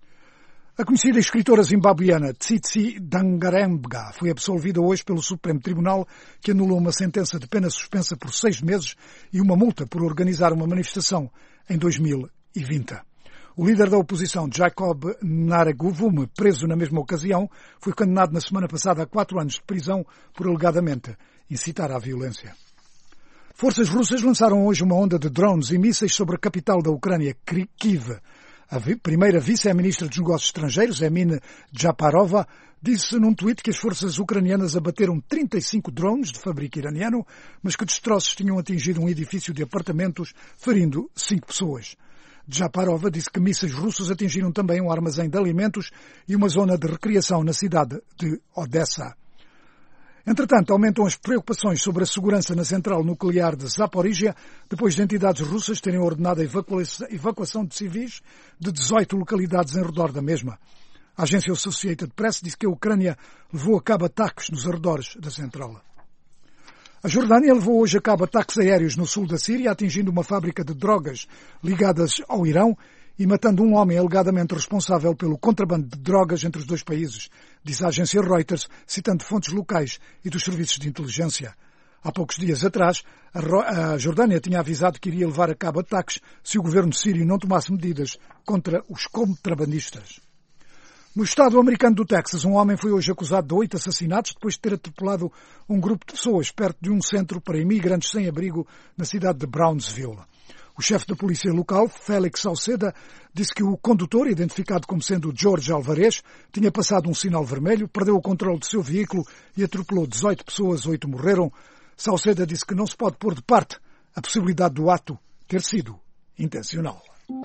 A conhecida escritora zimbabuiana Tsitsi Dangarembga foi absolvida hoje pelo Supremo Tribunal, que anulou uma sentença de pena suspensa por 6 meses e uma multa por organizar uma manifestação em 2020. O líder da oposição, Jacob Naraguvume, preso na mesma ocasião, foi condenado na semana passada a 4 anos de prisão por alegadamente incitar à violência. Forças russas lançaram hoje uma onda de drones e mísseis sobre a capital da Ucrânia, Kyiv. A primeira vice-ministra dos Negócios Estrangeiros, Emin Japarova, disse num tweet que as forças ucranianas abateram 35 drones de fabrico iraniano, mas que destroços tinham atingido um edifício de apartamentos, ferindo 5 pessoas. Japarova disse que mísseis russos atingiram também um armazém de alimentos e uma zona de recreação na cidade de Odessa. Entretanto, aumentam as preocupações sobre a segurança na central nuclear de Zaporizhia, depois de entidades russas terem ordenado a evacuação de civis de 18 localidades em redor da mesma. A agência Associated Press disse que a Ucrânia levou a cabo ataques nos arredores da central. A Jordânia levou hoje a cabo ataques aéreos no sul da Síria, atingindo uma fábrica de drogas ligadas ao Irão e matando um homem alegadamente responsável pelo contrabando de drogas entre os dois países, diz a agência Reuters, citando fontes locais e dos serviços de inteligência. Há poucos dias atrás, a Jordânia tinha avisado que iria levar a cabo ataques se o governo sírio não tomasse medidas contra os contrabandistas. No estado americano do Texas, um homem foi hoje acusado de 8 assassinatos depois de ter atropelado um grupo de pessoas perto de um centro para imigrantes sem abrigo na cidade de Brownsville. O chefe da polícia local, Félix Sauceda, disse que o condutor, identificado como sendo Jorge Alvarez, tinha passado um sinal vermelho, perdeu o controle do seu veículo e atropelou 18 pessoas, 8 morreram. Sauceda disse que não se pode pôr de parte a possibilidade do ato ter sido intencional.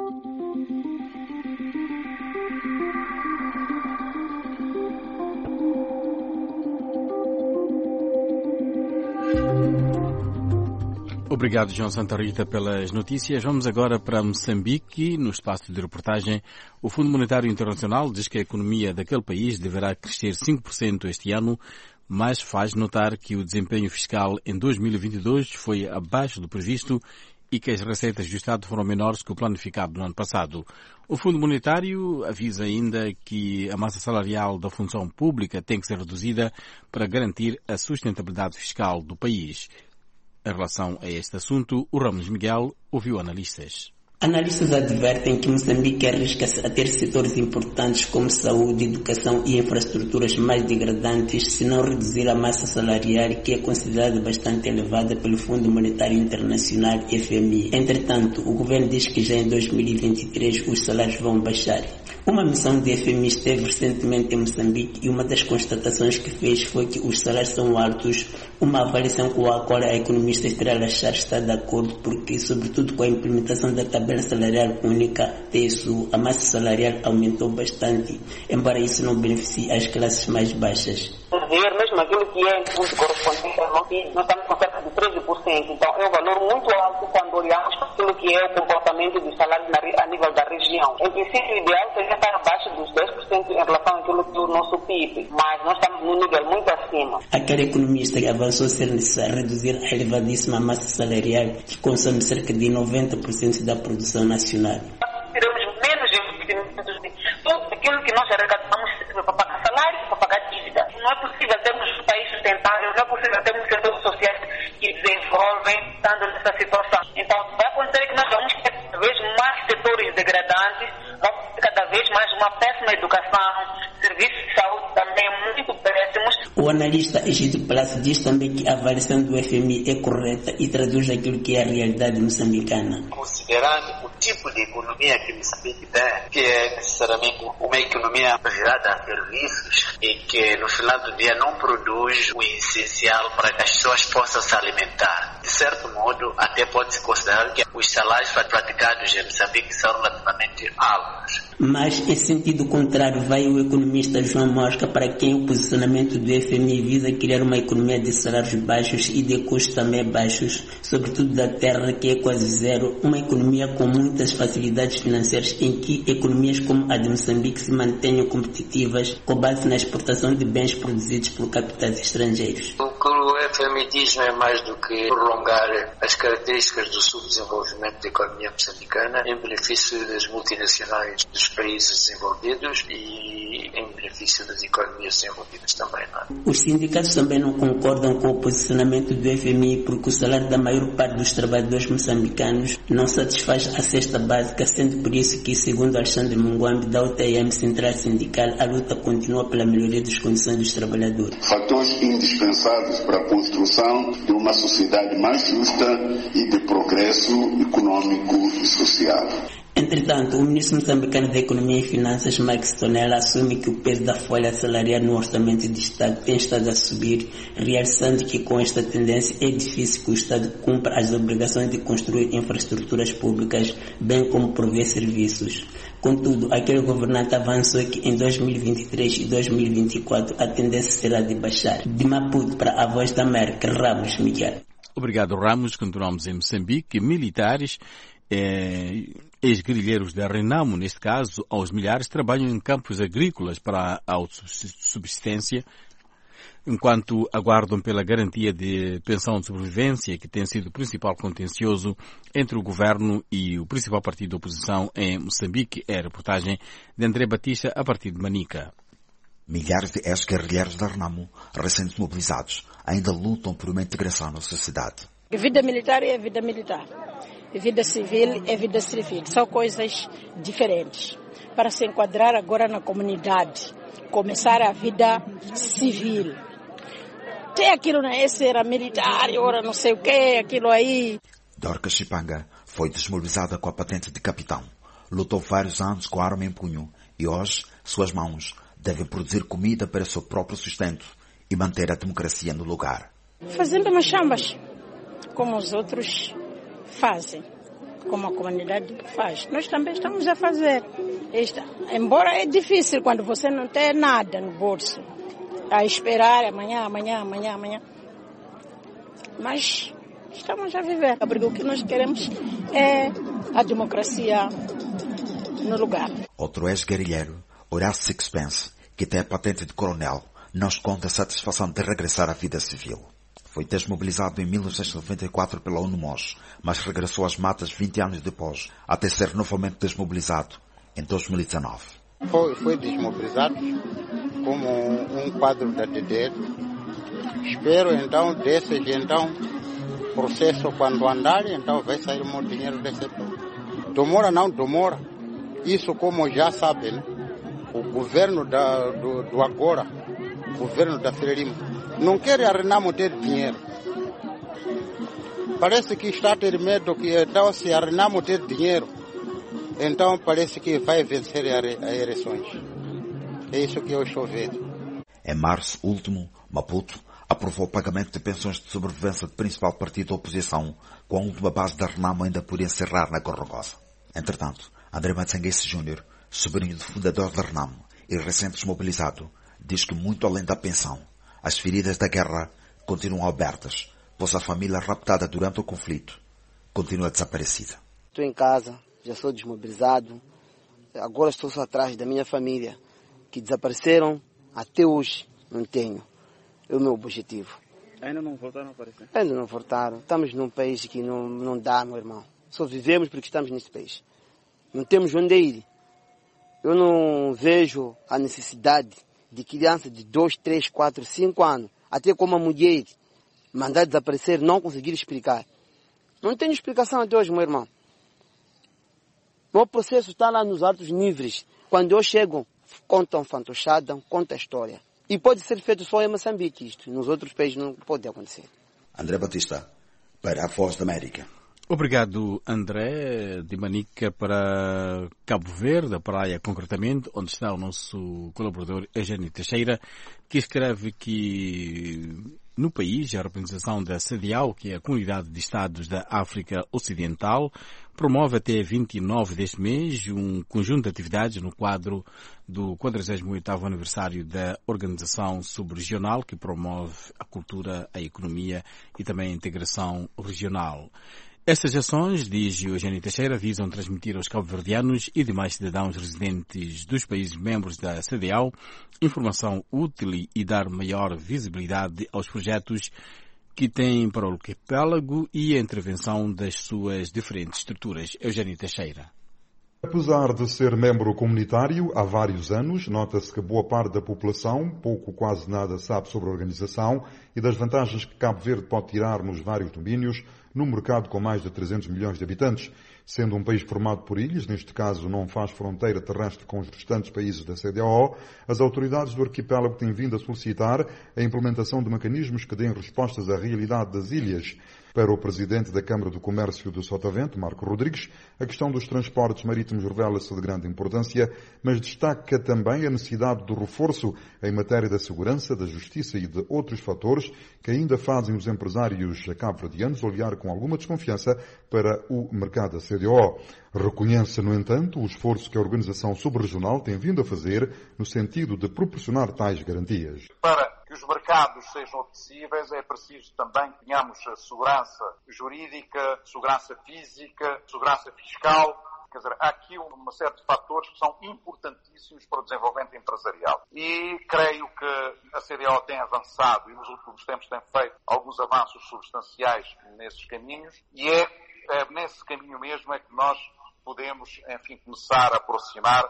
Obrigado, João Santa Rita, pelas notícias. Vamos agora para Moçambique. No espaço de reportagem, o Fundo Monetário Internacional diz que a economia daquele país deverá crescer 5% este ano, mas faz notar que o desempenho fiscal em 2022 foi abaixo do previsto e que as receitas do Estado foram menores que o planificado no ano passado. O Fundo Monetário avisa ainda que a massa salarial da função pública tem que ser reduzida para garantir a sustentabilidade fiscal do país. Em relação a este assunto, o Ramos Miguel ouviu analistas. Analistas advertem que Moçambique arrisca-se a ter setores importantes como saúde, educação e infraestruturas mais degradantes se não reduzir a massa salarial, que é considerada bastante elevada pelo Fundo Monetário Internacional FMI. Entretanto, o governo diz que já em 2023 os salários vão baixar. Uma missão do FMI esteve recentemente em Moçambique e uma das constatações que fez foi que os salários são altos, uma avaliação com a qual a economista Estrela Char está de acordo, porque, sobretudo com a implementação da tabela salarial única, TSU, a massa salarial aumentou bastante, embora isso não beneficie as classes mais baixas. Mesmo aquilo que é imposto correspondente ao PIB, nós estamos com cerca de 13%, então é um valor muito alto quando olhamos para aquilo que é o comportamento dos salários a nível da região. Em princípio, o ideal seria estar abaixo dos 10% em relação àquilo que é o nosso PIB, mas nós estamos num nível muito acima. Aquele economista que avançou ser necessário reduzir a elevadíssima massa salarial, que consome cerca de 90% da produção nacional. Teremos menos investimentos, tudo aquilo que nós arrecadamos para pagar salário, para pagar dívida. Não é possível termos um país sustentável, não é possível termos setores sociais que desenvolvem estando nessa situação. Então, vai acontecer que nós vamos ter cada vez mais setores degradantes, vamos ter cada vez mais uma péssima educação, serviços de saúde também muito péssimos. O analista Egídio Palácio diz também que a avaliação do FMI é correta e traduz aquilo que é a realidade moçambicana. Considerando o tipo de economia que Moçambique tem, que é necessariamente uma economia virada a serviços e que no final do dia não produz o essencial para que as pessoas possam se alimentar. De certo modo, até pode-se considerar que os salários praticados em Moçambique são relativamente altos. Mas, em sentido contrário, vai o economista João Mosca, para quem o posicionamento do FMI visa criar uma economia de salários baixos e de custos também baixos, sobretudo da terra, que é quase zero, uma economia com muitas facilidades financeiras em que economias como a de Moçambique se mantenham competitivas com base na exportação de bens produzidos por capitais estrangeiros. O que o FMI diz não é mais do que prolongar as características do subdesenvolvimento da economia moçambicana em benefício das multinacionais dos países desenvolvidos e em benefício das economias desenvolvidas também. Não é? Os sindicatos também não concordam com o posicionamento do FMI porque o salário da maior parte dos trabalhadores moçambicanos não satisfaz a cesta básica, sendo por isso que, segundo Alexandre Munguambi, da UTM Central Sindical, a luta continua pela melhoria das condições dos trabalhadores. Fatores indispensáveis para a construção de uma sociedade mais justa e de progresso econômico e social. Entretanto, o ministro moçambicano da Economia e Finanças, Max Tonela, assume que o peso da folha salarial no orçamento de Estado tem estado a subir, realçando que com esta tendência é difícil que o Estado cumpra as obrigações de construir infraestruturas públicas, bem como prover serviços. Contudo, aquele governante avançou que em 2023 e 2024 a tendência será de baixar. De Maputo para a Voz da América, Ramos Miguel. Obrigado, Ramos. Continuamos em Moçambique. Militares ex-guerrilheiros da Renamo, neste caso, aos milhares, trabalham em campos agrícolas para a autossubsistência, enquanto aguardam pela garantia de pensão de sobrevivência, que tem sido o principal contencioso entre o governo e o principal partido da oposição em Moçambique. É a reportagem de André Batista, a partir de Manica. Milhares de ex-guerrilheiros da Renamo, recém-desmobilizados, ainda lutam por uma integração na sociedade. A vida militar é vida militar. A vida civil é vida civil. São coisas diferentes. Para se enquadrar agora na comunidade, começar a vida civil. Tem aquilo, né? Esse era militar, ora não sei o que, aquilo aí. Dorcas Chipanga foi desmobilizada com a patente de capitão. Lutou vários anos com a arma em punho e hoje suas mãos devem produzir comida para seu próprio sustento e manter a democracia no lugar. Fazendo machambas, como os outros fazem, como a comunidade faz. Nós também estamos a fazer. Embora é difícil quando você não tem nada no bolso, a esperar amanhã. Mas estamos a viver. Porque o que nós queremos é a democracia no lugar. Outro ex-guerrilheiro, Horácio Sixpence, que tem a patente de coronel, não esconde a satisfação de regressar à vida civil. Foi desmobilizado em 1994 pela UNMOS, mas regressou às matas 20 anos depois, até ser novamente desmobilizado em 2019. Foi desmobilizado como um quadro da DDR. Espero então processo quando andar, então vai sair muito dinheiro desse povo. Demora. Isso como já sabem, né? O governo do agora, o governo da Frelimo, não quer a Renamo ter dinheiro. Parece que está a ter medo que então se a Renamo ter dinheiro, então parece que vai vencer as eleições. É isso que eu estou vendo. Em março último, Maputo aprovou o pagamento de pensões de sobrevivência do principal partido da oposição, com a última base da Renamo ainda por encerrar na Gorongosa. Entretanto, André Matsanguese Júnior, sobrinho do fundador da Renamo e recém-desmobilizado, diz que muito além da pensão, as feridas da guerra continuam abertas, pois a família raptada durante o conflito continua desaparecida. Estou em casa, já sou desmobilizado, agora estou só atrás da minha família, que desapareceram até hoje, não tenho. É o meu objetivo. Ainda não voltaram a aparecer? Ainda não voltaram. Estamos num país que não dá, meu irmão. Só vivemos porque estamos neste país. Não temos onde ir. Eu não vejo a necessidade de criança de 2, 3, 4, 5 anos, até como a mulher, mandar desaparecer, não conseguir explicar. Não tenho explicação até hoje, meu irmão. O processo está lá nos altos níveis. Quando eu chego, contam fantochada, contam a história. E pode ser feito só em Moçambique isto. Nos outros países não pode acontecer. André Batista, para a Voz da América. Obrigado, André, de Manica para Cabo Verde, a praia concretamente, onde está o nosso colaborador Eugênio Teixeira, que escreve que no país a representação da CEDEAO, que é a Comunidade de Estados da África Ocidental, promove até 29 deste mês um conjunto de atividades no quadro do 48º aniversário da Organização Subregional, que promove a cultura, a economia e também a integração regional. Estas ações, diz Eugênio Teixeira, visam transmitir aos cabo-verdianos e demais cidadãos residentes dos países membros da CEDEAO informação útil e dar maior visibilidade aos projetos que têm para o arquipélago e a intervenção das suas diferentes estruturas. Eugênio Teixeira. Apesar de ser membro comunitário há vários anos, nota-se que boa parte da população, pouco quase nada sabe sobre a organização e das vantagens que Cabo Verde pode tirar nos vários domínios, num mercado com mais de 300 milhões de habitantes. Sendo um país formado por ilhas, neste caso não faz fronteira terrestre com os restantes países da CEDEAO, as autoridades do arquipélago têm vindo a solicitar a implementação de mecanismos que deem respostas à realidade das ilhas. Para o presidente da Câmara do Comércio do Sotavento, Marco Rodrigues, a questão dos transportes marítimos revela-se de grande importância, mas destaca também a necessidade do reforço em matéria da segurança, da justiça e de outros fatores que ainda fazem os empresários cabo-verdianos olhar com alguma desconfiança para o mercado da CEDEAO. Reconhece, no entanto, o esforço que a organização subregional tem vindo a fazer no sentido de proporcionar tais garantias. Para que os mercados sejam apetecíveis, é preciso também que tenhamos segurança jurídica, segurança física, segurança fiscal. Quer dizer, há aqui uma série de fatores que são importantíssimos para o desenvolvimento empresarial. E creio que a CEDEAO tem avançado e nos últimos tempos tem feito alguns avanços substanciais nesses caminhos e é nesse caminho mesmo é que nós podemos, enfim, começar a aproximar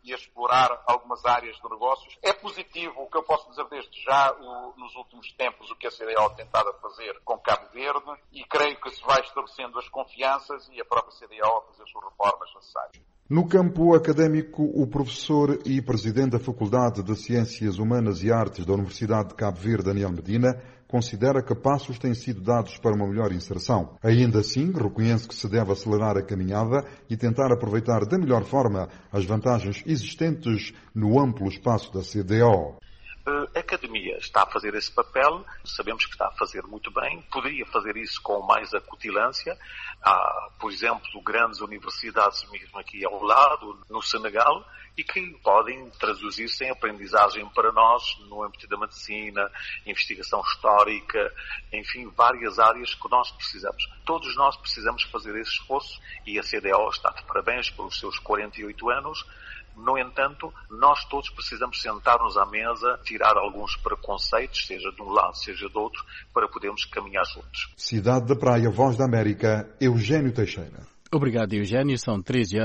e a explorar algumas áreas de negócios. É positivo, o que eu posso dizer desde já, nos últimos tempos, o que a CDAO tem tentado a fazer com Cabo Verde, e creio que se vai estabelecendo as confianças e a própria CDAO a fazer as suas reformas necessárias. No campo académico, o professor e presidente da Faculdade de Ciências Humanas e Artes da Universidade de Cabo Verde, Daniel Medina, considera que passos têm sido dados para uma melhor inserção. Ainda assim, reconhece que se deve acelerar a caminhada e tentar aproveitar da melhor forma as vantagens existentes no amplo espaço da CDAO. A academia está a fazer esse papel, sabemos que está a fazer muito bem, poderia fazer isso com mais acutilância. Há, por exemplo, grandes universidades mesmo aqui ao lado, no Senegal, e que podem traduzir-se em aprendizagem para nós no âmbito da medicina, investigação histórica, enfim, várias áreas que nós precisamos. Todos nós precisamos fazer esse esforço e a CDAO está de parabéns pelos seus 48 anos. No entanto, nós todos precisamos sentar-nos à mesa, tirar alguns preconceitos, seja de um lado, seja do outro, para podermos caminhar juntos. Cidade da Praia, Voz da América, Eugênio Teixeira. Obrigado, Eugênio. São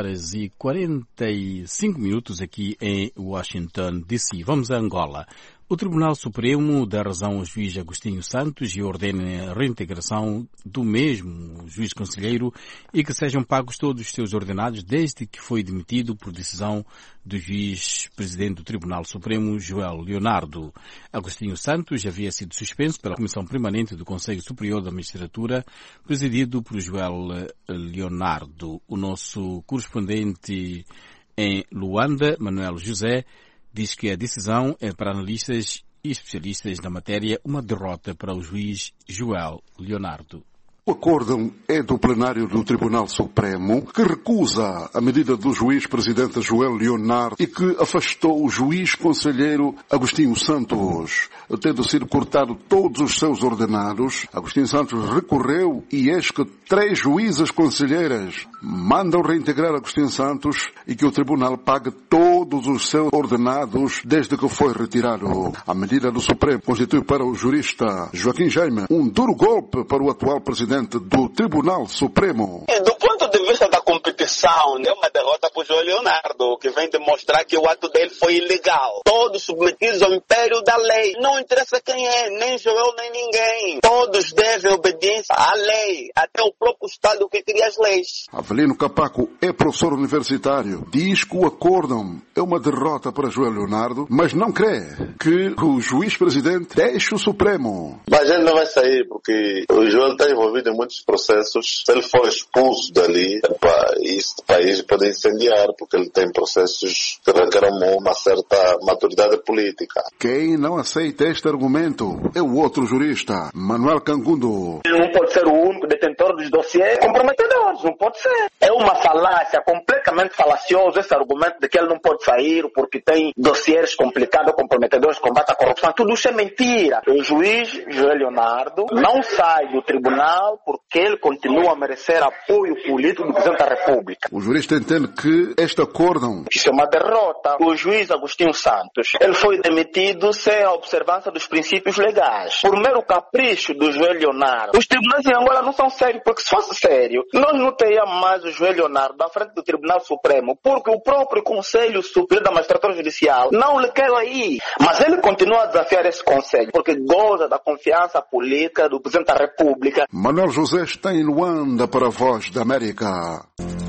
13h45 aqui em Washington, D.C. Vamos a Angola. O Tribunal Supremo dá razão ao juiz Agostinho Santos e ordena a reintegração do mesmo juiz conselheiro e que sejam pagos todos os seus ordenados desde que foi demitido por decisão do juiz-presidente do Tribunal Supremo, Joel Leonardo. Agostinho Santos havia sido suspenso pela Comissão Permanente do Conselho Superior da Magistratura, presidido por Joel Leonardo. O nosso correspondente em Luanda, Manuel José, diz que a decisão é para analistas e especialistas da matéria uma derrota para o juiz Joel Leonardo. O acórdão é do plenário do Tribunal Supremo, que recusa a medida do juiz-presidente Joel Leonardo e que afastou o juiz-conselheiro Agostinho Santos, tendo sido cortado todos os seus ordenados. Agostinho Santos recorreu e eis que 3 juízas conselheiras mandam reintegrar Agostinho Santos e que o tribunal pague todos os seus ordenados desde que foi retirado. A medida do Supremo constitui para o jurista Joaquim Jaime um duro golpe para o atual presidente do Tribunal Supremo. Do ponto de vista da competição, é uma derrota para o Joel Leonardo, que vem demonstrar que o ato dele foi ilegal. Todos submetidos ao império da lei. Não interessa quem é, nem Joel, nem ninguém. Todos devem obediência à lei, até o próprio Estado que cria as leis. Avelino Capaco é professor universitário. Diz que o acórdão é uma derrota para Joel Leonardo, mas não crê que o juiz-presidente deixe o Supremo. Mas ele não vai sair, porque o Joel está envolvido em muitos processos. Se ele for expulso dali, este país pode incendiar, porque ele tem processos que requerem uma certa maturidade política. Quem não aceita este argumento é o outro jurista, Manuel Cangundo. Ele não pode ser o único detentor dos dossiês comprometedores, não pode ser. É uma falácia, completamente falacioso esse argumento de que ele não pode sair porque tem dossiês complicados, comprometedores, combate à corrupção. Tudo isso é mentira. O juiz Joel Leonardo não sai do tribunal porque ele continua a merecer apoio político do presidente da República. O jurista entende que este acórdão... Isso é uma derrota. O juiz Agostinho Santos, ele foi demitido sem a observância dos princípios legais. Por mero capricho do Joel Leonardo. Os tribunais em Angola não são sérios, porque se fosse sério, nós não teríamos mais o Joel Leonardo à frente do Tribunal Supremo, porque o próprio Conselho Superior da Magistratura Judicial não lhe quer aí. Mas ele continua a desafiar esse Conselho, porque goza da confiança política do presidente da República. Manuel José está em Luanda para a Voz da América.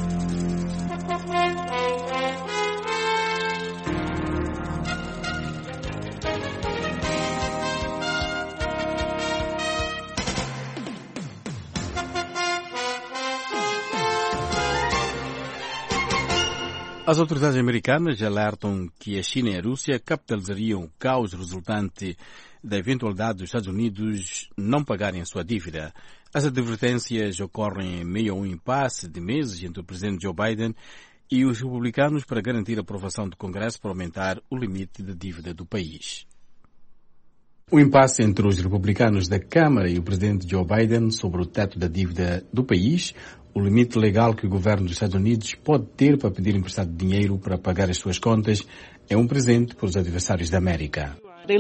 As autoridades americanas alertam que a China e a Rússia capitalizariam o caos resultante da eventualidade dos Estados Unidos não pagarem a sua dívida. As advertências ocorrem em meio a um impasse de meses entre o presidente Joe Biden e os republicanos para garantir a aprovação do Congresso para aumentar o limite de dívida do país. O impasse entre os republicanos da Câmara e o presidente Joe Biden sobre o teto da dívida do país, o limite legal que o governo dos Estados Unidos pode ter para pedir emprestado dinheiro para pagar as suas contas, é um presente para os adversários da América.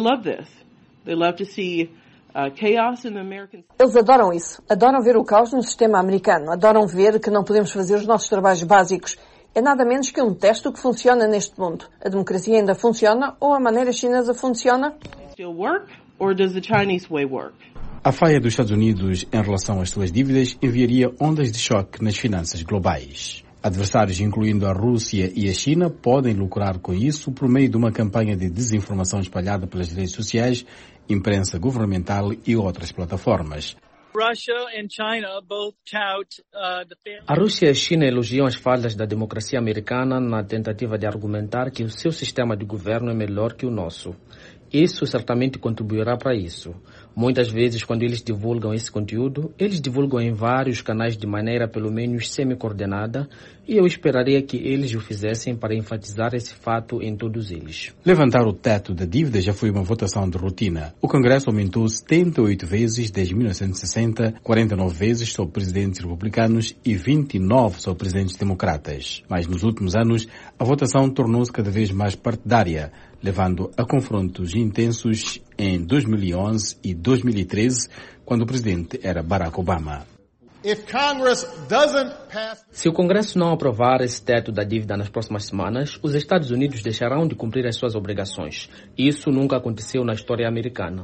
Eles adoram isso. Adoram ver o caos no sistema americano. Adoram ver que não podemos fazer os nossos trabalhos básicos. é nada menos que um teste do que funciona neste mundo. A democracia ainda funciona ou a maneira chinesa funciona? Still work or does the Chinese way work? A falha dos Estados Unidos em relação às suas dívidas enviaria ondas de choque nas finanças globais. Adversários, incluindo a Rússia e a China, podem lucrar com isso por meio de uma campanha de desinformação espalhada pelas redes sociais, imprensa governamental e outras plataformas. A Rússia e a China elogiam as falhas da democracia americana na tentativa de argumentar que o seu sistema de governo é melhor que o nosso. Isso certamente contribuirá para isso. Muitas vezes, quando eles divulgam esse conteúdo, eles divulgam em vários canais de maneira pelo menos semi-coordenada, e eu esperaria que eles o fizessem para enfatizar esse fato em todos eles. Levantar o teto da dívida já foi uma votação de rotina. O Congresso aumentou 78 vezes desde 1960, 49 vezes sob presidentes republicanos e 29 sob presidentes democratas. Mas nos últimos anos, a votação tornou-se cada vez mais partidária, levando a confrontos intensos em 2011 e 2013, quando o presidente era Barack Obama. Se o Congresso não aprovar esse teto da dívida nas próximas semanas, os Estados Unidos deixarão de cumprir as suas obrigações. Isso nunca aconteceu na história americana.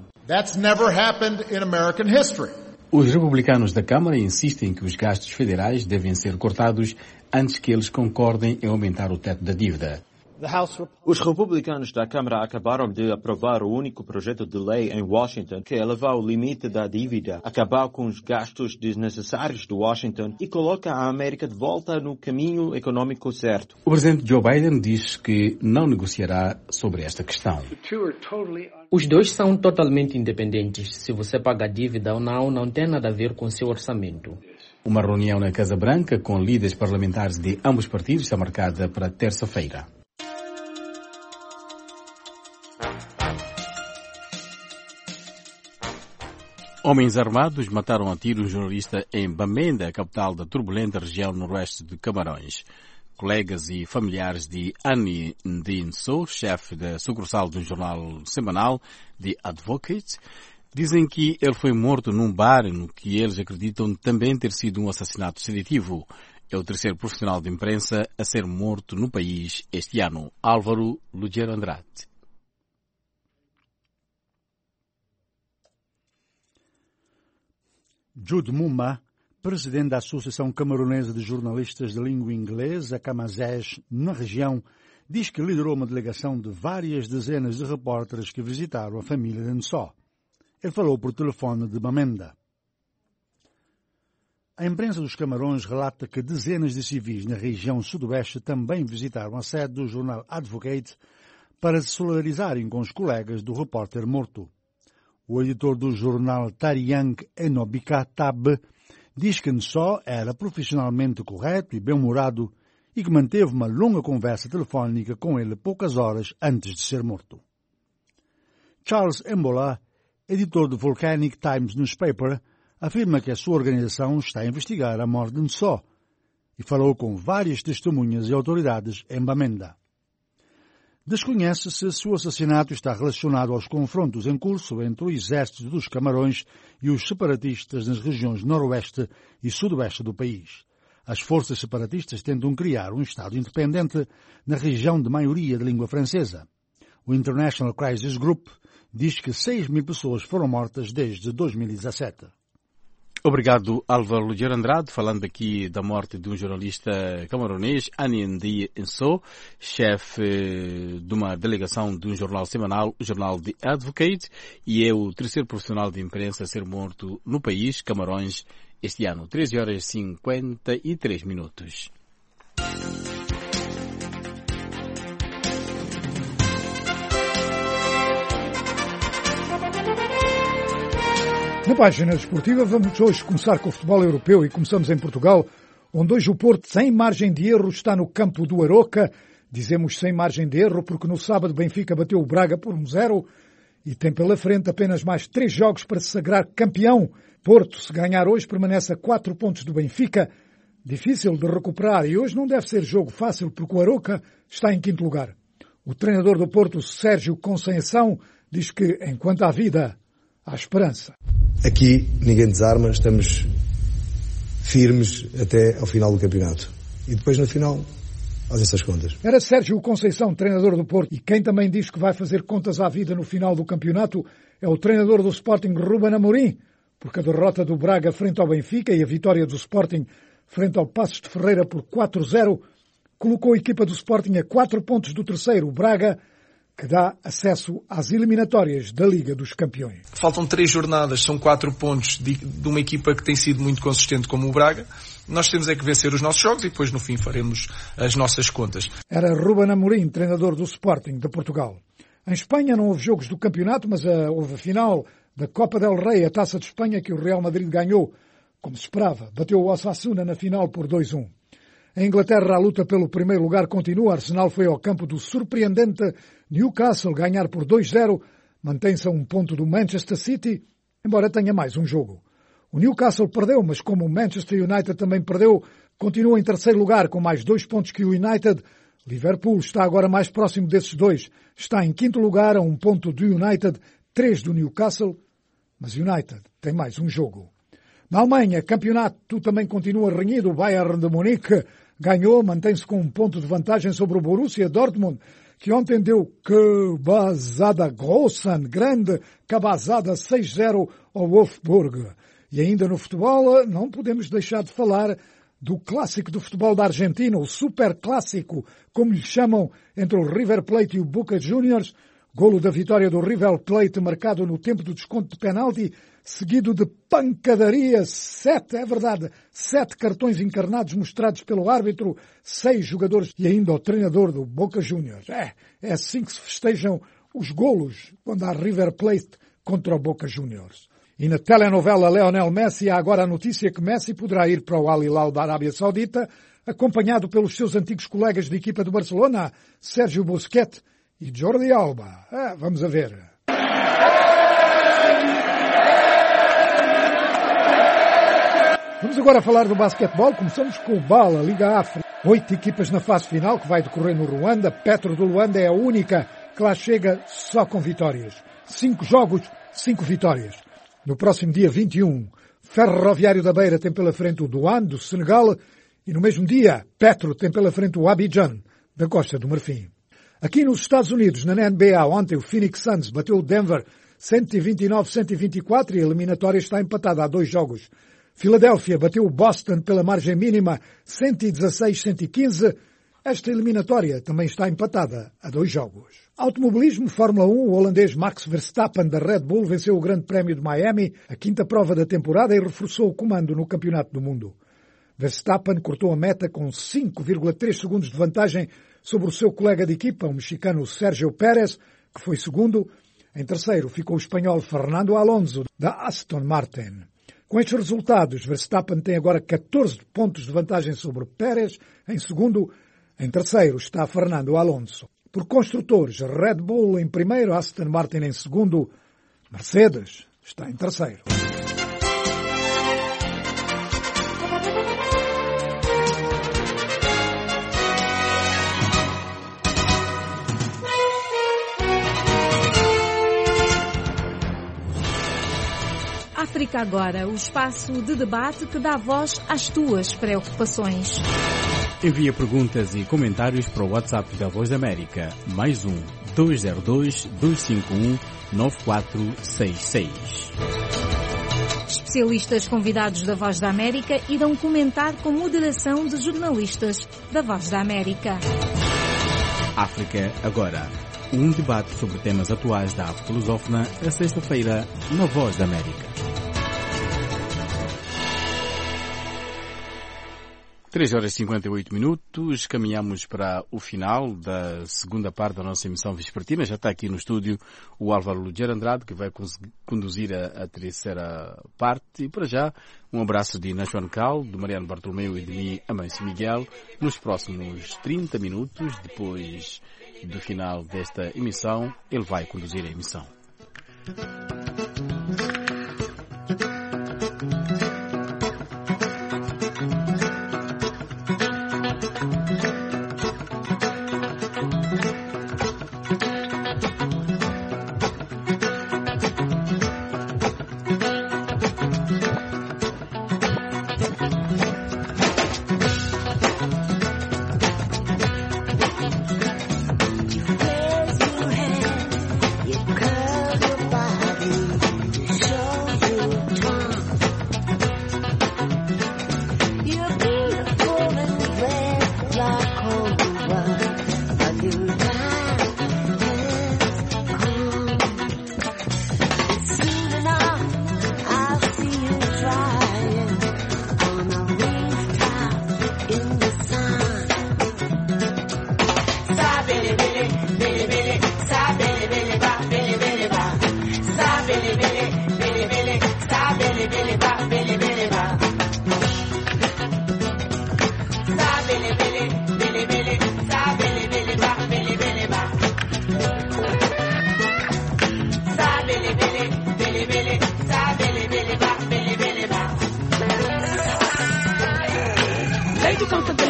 Os republicanos da Câmara insistem que os gastos federais devem ser cortados antes que eles concordem em aumentar o teto da dívida. Os republicanos da Câmara acabaram de aprovar o único projeto de lei em Washington que eleva o limite da dívida, acabar com os gastos desnecessários de Washington e coloca a América de volta no caminho econômico certo. O presidente Joe Biden diz que não negociará sobre esta questão. Os dois são totalmente independentes. Se você paga a dívida ou não tem nada a ver com seu orçamento. Uma reunião na Casa Branca com líderes parlamentares de ambos partidos está marcada para terça-feira. Homens armados mataram a tiro um jornalista em Bamenda, capital da turbulenta região noroeste de Camarões. Colegas e familiares de Annie Ndinso, chefe da sucursal do jornal semanal The Advocate, dizem que ele foi morto num bar no que eles acreditam também ter sido um assassinato seletivo. É o terceiro profissional de imprensa a ser morto no país este ano. Álvaro Lugero Andrade. Jude Mumma, presidente da Associação Camaronesa de Jornalistas de Língua Inglesa, Camazés, na região, diz que liderou uma delegação de várias dezenas de repórteres que visitaram a família de Nsó. Ele falou por telefone de Bamenda. A imprensa dos Camarões relata que dezenas de civis na região sudoeste também visitaram a sede do jornal Advocate para se solidarizarem com os colegas do repórter morto. O editor do jornal Tariang Enobika Tab diz que Nsó era profissionalmente correto e bem-humorado e que manteve uma longa conversa telefónica com ele poucas horas antes de ser morto. Charles Embola, editor do Volcanic Times Newspaper, afirma que a sua organização está a investigar a morte de Nsó e falou com várias testemunhas e autoridades em Bamenda. Desconhece-se se o assassinato está relacionado aos confrontos em curso entre o exército dos Camarões e os separatistas nas regiões noroeste e sudoeste do país. As forças separatistas tentam criar um Estado independente na região de maioria de língua francesa. O International Crisis Group diz que 6.000 pessoas foram mortas desde 2017. Obrigado, Álvaro Lugero Andrade, falando aqui da morte de um jornalista camaronês, Annie Ndinso, chefe de uma delegação de um jornal semanal, o jornal The Advocate, e é o terceiro profissional de imprensa a ser morto no país, Camarões, este ano. 13h53. Na página desportiva vamos hoje começar com o futebol europeu e começamos em Portugal, onde hoje o Porto, sem margem de erro, está no campo do Aroca. Dizemos sem margem de erro porque no sábado o Benfica bateu o Braga por 1-0 e tem pela frente apenas mais 3 jogos para se sagrar campeão. Porto, se ganhar hoje, permanece a 4 pontos do Benfica. Difícil de recuperar e hoje não deve ser jogo fácil porque o Aroca está em 5º lugar. O treinador do Porto, Sérgio Conceição, diz que, enquanto há vida, há esperança. Aqui ninguém desarma, estamos firmes até ao final do campeonato. E depois no final faz essas contas. Era Sérgio Conceição, treinador do Porto, e quem também diz que vai fazer contas à vida no final do campeonato é o treinador do Sporting, Ruben Amorim, porque a derrota do Braga frente ao Benfica e a vitória do Sporting frente ao Passos de Ferreira por 4-0 colocou a equipa do Sporting a 4 pontos do terceiro, o Braga, que dá acesso às eliminatórias da Liga dos Campeões. Faltam 3 jornadas, são 4 pontos de uma equipa que tem sido muito consistente como o Braga. Nós temos é que vencer os nossos jogos e depois no fim faremos as nossas contas. Era Ruben Amorim, treinador do Sporting de Portugal. Em Espanha não houve jogos do campeonato, mas houve a final da Copa del Rei, a Taça de Espanha, que o Real Madrid ganhou, como se esperava. Bateu o Osasuna na final por 2-1. Em Inglaterra, a luta pelo primeiro lugar continua. Arsenal foi ao campo do surpreendente Newcastle ganhar por 2-0. Mantém-se a 1 ponto do Manchester City, embora tenha mais um jogo. O Newcastle perdeu, mas como o Manchester United também perdeu, continua em terceiro lugar com mais 2 pontos que o United. Liverpool está agora mais próximo desses dois. Está em quinto lugar a 1 ponto do United, 3 do Newcastle, mas o United tem mais um jogo. Na Alemanha, campeonato também continua renhido. O Bayern de Munique ganhou, mantém-se com 1 ponto de vantagem sobre o Borussia Dortmund, que ontem deu cabazada grande cabazada 6-0 ao Wolfsburg. E ainda no futebol, não podemos deixar de falar do clássico do futebol da Argentina, o super clássico, como lhe chamam, entre o River Plate e o Boca Juniors. Golo da vitória do River Plate marcado no tempo do desconto de penalti, seguido de pancadaria, 7 cartões encarnados mostrados pelo árbitro, 6 jogadores e ainda o treinador do Boca Juniors. É assim que se festejam os golos quando há River Plate contra o Boca Juniors. E na telenovela Lionel Messi há agora a notícia que Messi poderá ir para o Al Hilal da Arábia Saudita, acompanhado pelos seus antigos colegas de equipa do Barcelona, Sérgio Busquets e Jordi Alba. Vamos a ver. Vamos agora falar do basquetebol. Começamos com o BAL, a Liga África. 8 equipas na fase final que vai decorrer no Ruanda. Petro do Luanda é a única que lá chega só com vitórias. 5 jogos, 5 vitórias. No próximo dia 21, Ferroviário da Beira tem pela frente o Douane, do Senegal, e no mesmo dia, Petro tem pela frente o Abidjan, da Costa do Marfim. Aqui nos Estados Unidos, na NBA, ontem o Phoenix Suns bateu o Denver 129-124 e a eliminatória está empatada a 2 jogos. Filadélfia bateu o Boston pela margem mínima 116-115. Esta eliminatória também está empatada a 2 jogos. Automobilismo, Fórmula 1, o holandês Max Verstappen da Red Bull venceu o Grande Prémio de Miami, a 5ª prova da temporada, e reforçou o comando no Campeonato do Mundo. Verstappen cortou a meta com 5,3 segundos de vantagem sobre o seu colega de equipa, o mexicano Sérgio Pérez, que foi segundo. Em terceiro ficou o espanhol Fernando Alonso, da Aston Martin. Com estes resultados, Verstappen tem agora 14 pontos de vantagem sobre Pérez. Em segundo, em terceiro está Fernando Alonso. Por construtores, Red Bull em primeiro, Aston Martin em segundo, Mercedes está em terceiro. África Agora, o espaço de debate que dá voz às tuas preocupações. Envia perguntas e comentários para o WhatsApp da Voz da América, mais 202-251-9466. Especialistas convidados da Voz da América irão comentar com moderação de jornalistas da Voz da América. África Agora, um debate sobre temas atuais da África lusófona, a sexta-feira, na Voz da América. 3h58, caminhamos para o final da segunda parte da nossa emissão vespertina. Já está aqui no estúdio o Álvaro Lugero Andrade, que vai conduzir a terceira parte. E para já, um abraço de Inácio Ancal, do Mariano Bartolomeu e de mim, Amâncio Miguel. Nos próximos 30 minutos, depois do final desta emissão, ele vai conduzir a emissão.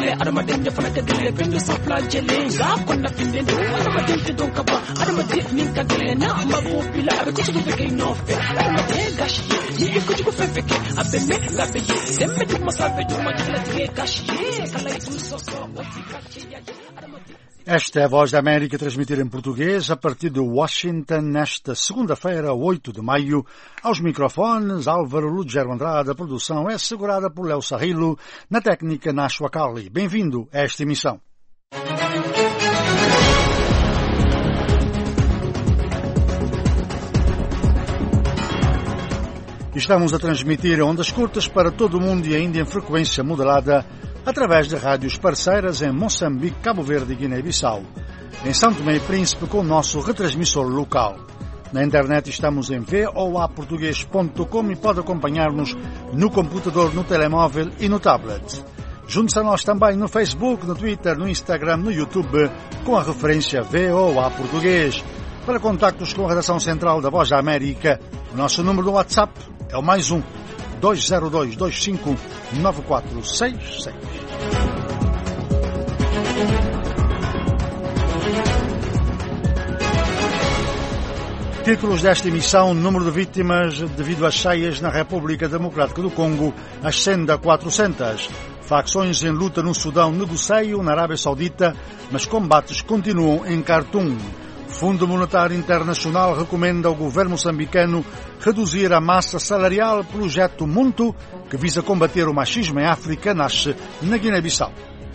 gele adamaden defana ka gele bendo sa flagele ga konna finde do adamaden te don kaba adamaden nin ka gele na ma popila abe ko ko feke no fe adamaden gashi ye ko ko feke abe me la be ye demme tu masabe do ma gele te gashi kala tu so wati gashi ya Esta é a Voz da América transmitida em português a partir de Washington nesta segunda-feira, 8 de maio. Aos microfones, Álvaro Lugero Andrade. A produção é assegurada por Léo Sarrilo. Na técnica, Nashua Carli. Bem-vindo a esta emissão. Estamos a transmitir ondas curtas para todo o mundo e ainda em frequência modulada através de rádios parceiras em Moçambique, Cabo Verde e Guiné-Bissau. Em São Tomé e Príncipe com o nosso retransmissor local. Na internet estamos em voaportugues.com e pode acompanhar-nos no computador, no telemóvel e no tablet. Junte-se a nós também no Facebook, no Twitter, no Instagram, no YouTube, com a referência VOA Português. Para contactos com a redação central da Voz da América, o nosso número do WhatsApp é o +1 202 25 9466. Títulos desta emissão: número de vítimas devido às cheias na República Democrática do Congo ascende a 400. Facções em luta no Sudão negociam na Arábia Saudita, mas combates continuam em Khartoum. Fundo Monetário Internacional recomenda ao governo moçambicano reduzir a massa salarial. Projeto Muntu, que visa combater o machismo em África, nasce na Guiné-Bissau.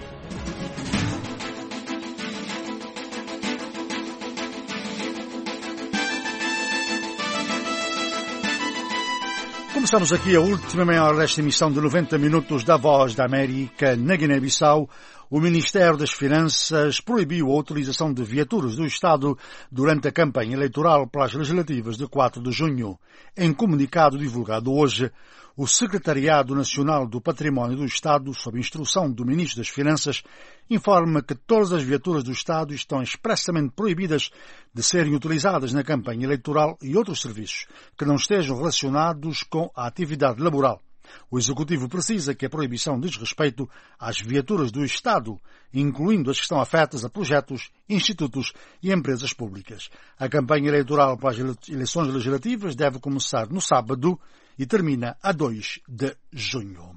Começamos aqui a última meia hora desta emissão de 90 minutos da Voz da América na Guiné-Bissau. O Ministério das Finanças proibiu a utilização de viaturas do Estado durante a campanha eleitoral para as legislativas de 4 de junho. Em comunicado divulgado hoje, o Secretariado Nacional do Património do Estado, sob instrução do Ministro das Finanças, informa que todas as viaturas do Estado estão expressamente proibidas de serem utilizadas na campanha eleitoral e outros serviços que não estejam relacionados com a atividade laboral. O Executivo precisa que a proibição diz respeito às viaturas do Estado, incluindo as que estão afetas a projetos, institutos e empresas públicas. A campanha eleitoral para as eleições legislativas deve começar no sábado e termina a 2 de junho.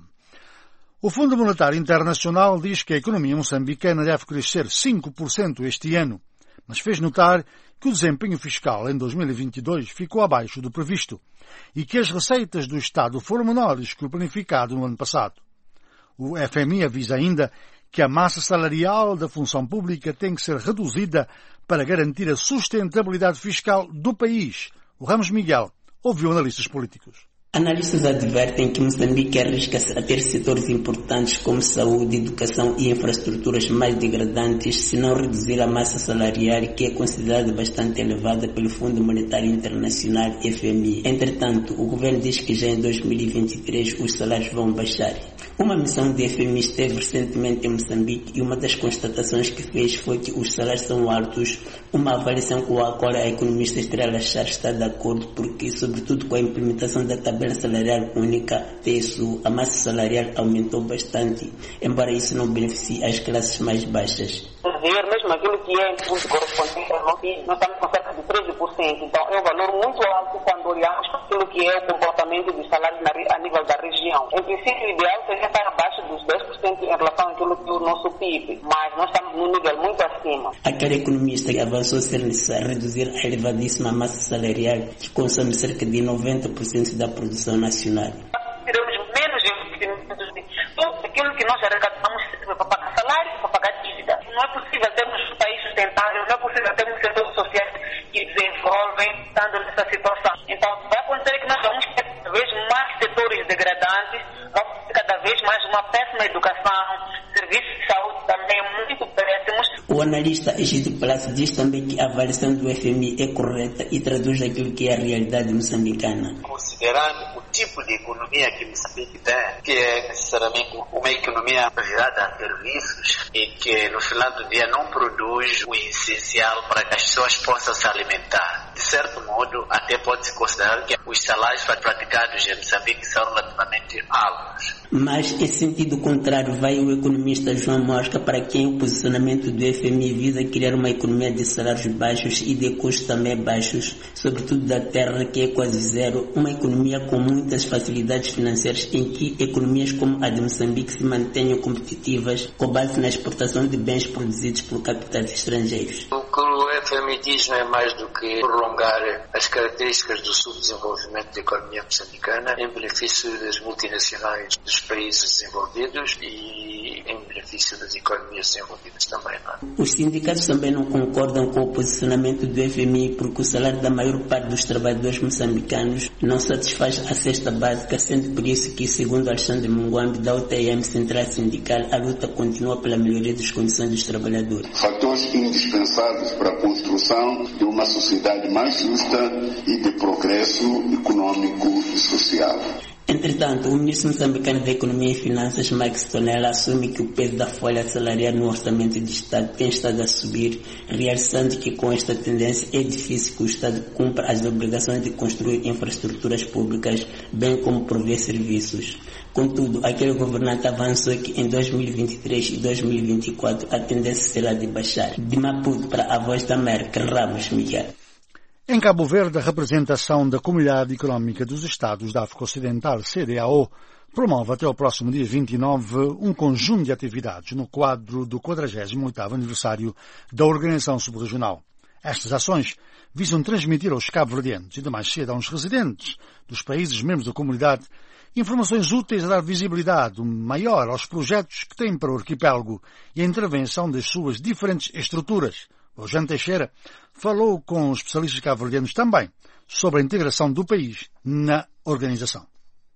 O Fundo Monetário Internacional diz que a economia moçambicana deve crescer 5% este ano, mas fez notar que o desempenho fiscal em 2022 ficou abaixo do previsto e que as receitas do Estado foram menores que o planificado no ano passado. O FMI avisa ainda que a massa salarial da função pública tem que ser reduzida para garantir a sustentabilidade fiscal do país. O Ramos Miguel ouviu analistas políticos. Analistas advertem que Moçambique arrisca-se a ter setores importantes como saúde, educação e infraestruturas mais degradantes se não reduzir a massa salarial, que é considerada bastante elevada pelo Fundo Monetário Internacional FMI. Entretanto, o governo diz que já em 2023 os salários vão baixar. Uma missão do FMI esteve recentemente em Moçambique e uma das constatações que fez foi que os salários são altos, uma avaliação com a qual a economista Estrela Char está de acordo, porque, sobretudo com a implementação da tabela salarial única, TSU, a massa salarial aumentou bastante, embora isso não beneficie as classes mais baixas. Mesmo aquilo que é muito correspondente ao PIB, nós estamos com cerca de 13%, então é um valor muito alto quando olhamos para aquilo que é o comportamento dos salários a nível da região. Em princípio, o ideal seria estar abaixo dos 10% em relação àquilo que é o nosso PIB, mas nós estamos num nível muito acima. Aquele economista avançou ser necessário reduzir a elevadíssima massa salarial, que consome cerca de 90% da produção nacional. Teremos menos investimentos, aquilo que nós arrecadamos para pagar salário, para pagar dívida. Não é possível termos um país sustentável, não é possível termos setores sociais que desenvolvem estando nessa situação. Então, vai acontecer que nós vamos ter cada vez mais setores degradantes, vamos ter cada vez mais uma péssima educação, serviços de saúde também muito péssimos. O analista Egídio Palácio diz também que a avaliação do FMI é correta e traduz aquilo que é a realidade moçambicana. Considerando o tipo de economia que Moçambique tem, que é necessariamente uma economia virada a serviços e que no final do dia não produz o essencial para que as pessoas possam se alimentar. De certo modo, até pode-se considerar que os salários praticados em Moçambique são relativamente altos. Mas, em sentido contrário, vai o economista João Mosca, para quem o posicionamento do FMI visa criar uma economia de salários baixos e de custos também baixos, sobretudo da terra, que é quase zero, uma economia com muitas facilidades financeiras em que economias como a de Moçambique se mantenham competitivas com base na exportação de bens produzidos por capitais estrangeiros. O que o FMI diz não é mais do que prolongar as características do subdesenvolvimento da economia moçambicana em benefício das multinacionais dos países desenvolvidos e em benefício das economias desenvolvidas também. Não? Os sindicatos também não concordam com o posicionamento do FMI porque o salário da maior parte dos trabalhadores moçambicanos não satisfaz a cesta básica, sendo por isso que, segundo Alexandre Munguambi, da UTM Central Sindical, a luta continua pela melhoria das condições dos trabalhadores. Fatores indispensáveis para a construção de uma sociedade mais justa e de progresso econômico e social. Entretanto, o ministro moçambicano da Economia e Finanças, Mike Stonella, assume que o peso da folha salarial no orçamento de Estado tem estado a subir, realçando que com esta tendência é difícil que o Estado cumpra as obrigações de construir infraestruturas públicas, bem como prover serviços. Contudo, aquele governante avançou que em 2023 e 2024 a tendência será de baixar. De Maputo para a Voz da América, Ramos Miguel. Em Cabo Verde, a representação da Comunidade Económica dos Estados da África Ocidental, CEDEAO, promove até o próximo dia 29 um conjunto de atividades no quadro do 48º aniversário da Organização Subregional. Estas ações visam transmitir aos cabo-verdianos e demais cidadãos residentes dos países membros da comunidade informações úteis a dar visibilidade maior aos projetos que têm para o arquipélago e a intervenção das suas diferentes estruturas. O Jean Teixeira falou com os especialistas cabo-verdianos também sobre a integração do país na organização.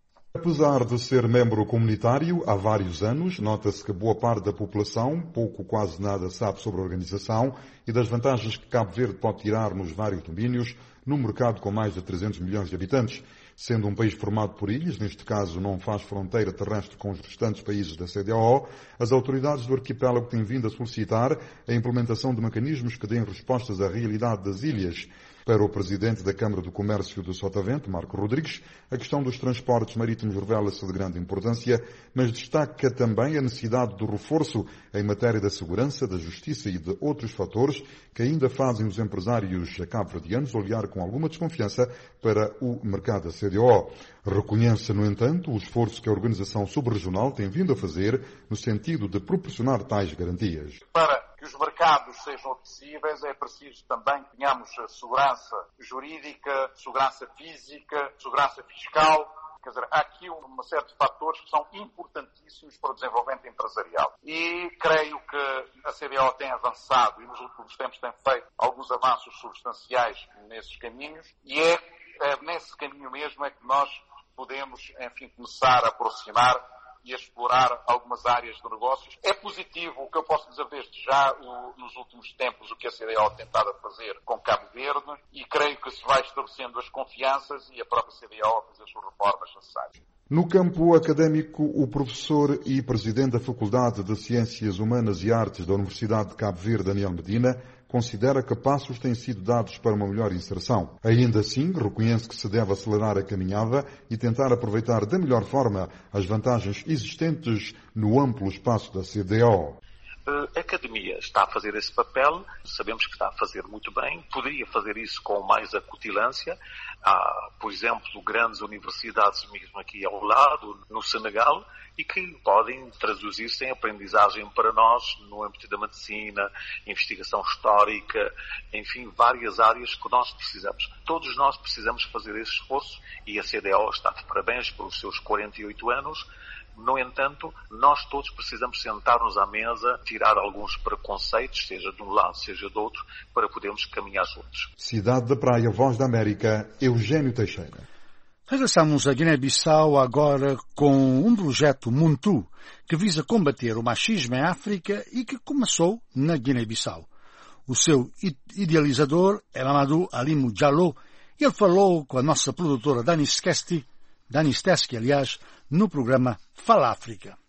Apesar de ser membro comunitário há vários anos, nota-se que boa parte da população, pouco ou quase nada, sabe sobre a organização e das vantagens que Cabo Verde pode tirar nos vários domínios, num mercado com mais de 300 milhões de habitantes. Sendo um país formado por ilhas, neste caso não faz fronteira terrestre com os restantes países da CEDEAO, as autoridades do arquipélago têm vindo a solicitar a implementação de mecanismos que deem respostas à realidade das ilhas. Para o presidente da Câmara do Comércio do Sotavento, Marco Rodrigues, a questão dos transportes marítimos revela-se de grande importância, mas destaca também a necessidade do reforço em matéria da segurança, da justiça e de outros fatores que ainda fazem os empresários cabo-verdianos olhar com alguma desconfiança para o mercado da CEDEAO. Reconhece, no entanto, o esforço que a organização subregional tem vindo a fazer no sentido de proporcionar tais garantias. Para que os mercados sejam acessíveis, é preciso também que tenhamos segurança jurídica, segurança física, segurança fiscal. Quer dizer, há aqui uma série de fatores que são importantíssimos para o desenvolvimento empresarial. E creio que a CEDEAO tem avançado e nos últimos tempos tem feito alguns avanços substanciais nesses caminhos e é nesse caminho mesmo é que nós podemos, enfim, começar a aproximar e a explorar algumas áreas de negócios. É positivo o que eu posso dizer desde já, nos últimos tempos, o que a CEDEAO tem tentado a fazer com Cabo Verde e creio que se vai estabelecendo as confianças e a própria CEDEAO a fazer as suas reformas necessárias. No campo académico, o professor e presidente da Faculdade de Ciências Humanas e Artes da Universidade de Cabo Verde, Daniel Medina, considera que passos têm sido dados para uma melhor inserção. Ainda assim, reconhece que se deve acelerar a caminhada e tentar aproveitar da melhor forma as vantagens existentes no amplo espaço da CEDEAO. A academia está a fazer esse papel, sabemos que está a fazer muito bem, poderia fazer isso com mais acutilância. Há, por exemplo, grandes universidades mesmo aqui ao lado, no Senegal, e que podem traduzir-se em aprendizagem para nós no âmbito da medicina, investigação histórica, enfim, várias áreas que nós precisamos. Todos nós precisamos fazer esse esforço e a CEDEAO está de parabéns pelos seus 48 anos. No entanto, nós todos precisamos sentar-nos à mesa, tirar alguns preconceitos, seja de um lado, seja do outro, para podermos caminhar juntos. Cidade da Praia, Voz da América, Eugênio Teixeira. Regressamos a Guiné-Bissau agora com um projeto Muntu, que visa combater o machismo em África e que começou na Guiné-Bissau. O seu idealizador é Mamadou Alimou Diallo e ele falou com a nossa produtora Dani Stesky, no programa Fala África.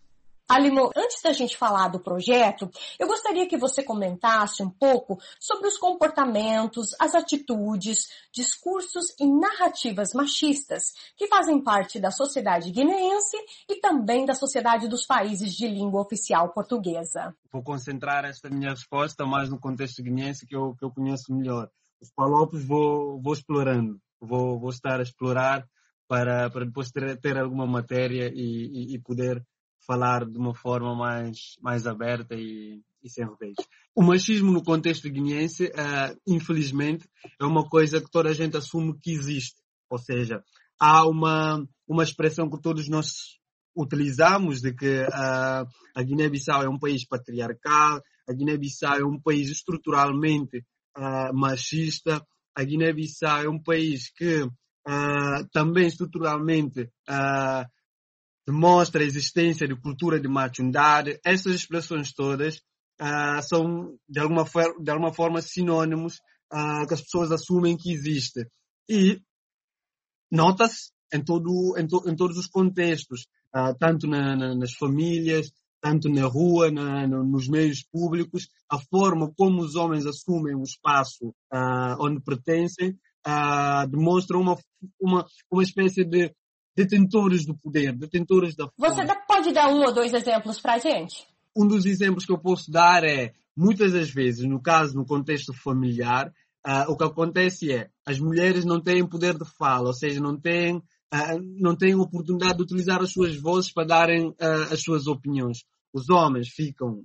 Alimo, antes da gente falar do projeto, eu gostaria que você comentasse um pouco sobre os comportamentos, as atitudes, discursos e narrativas machistas que fazem parte da sociedade guineense e também da sociedade dos países de língua oficial portuguesa. Vou concentrar esta minha resposta mais no contexto guineense que eu conheço melhor. Os palopes vou explorando, vou estar a explorar para depois ter alguma matéria e poder falar de uma forma mais aberta e sem rodeios. O machismo no contexto guineense, infelizmente, é uma coisa que toda a gente assume que existe. Ou seja, há uma expressão que todos nós utilizamos de que a Guiné-Bissau é um país patriarcal, a Guiné-Bissau é um país estruturalmente machista, a Guiné-Bissau é um país que também estruturalmente demonstra a existência de cultura de machundade. Essas expressões todas são, de alguma forma, sinônimos que as pessoas assumem que existe. E nota-se em todos os contextos, tanto nas famílias, tanto na rua, nos meios públicos, a forma como os homens assumem o espaço onde pertencem demonstra uma espécie de detentores do poder, detentores da força. Você pode dar 1 ou 2 exemplos para a gente? Um dos exemplos que eu posso dar é, muitas das vezes, no contexto familiar, o que acontece é, as mulheres não têm poder de fala, ou seja, não têm oportunidade de utilizar as suas vozes para darem as suas opiniões. Os homens ficam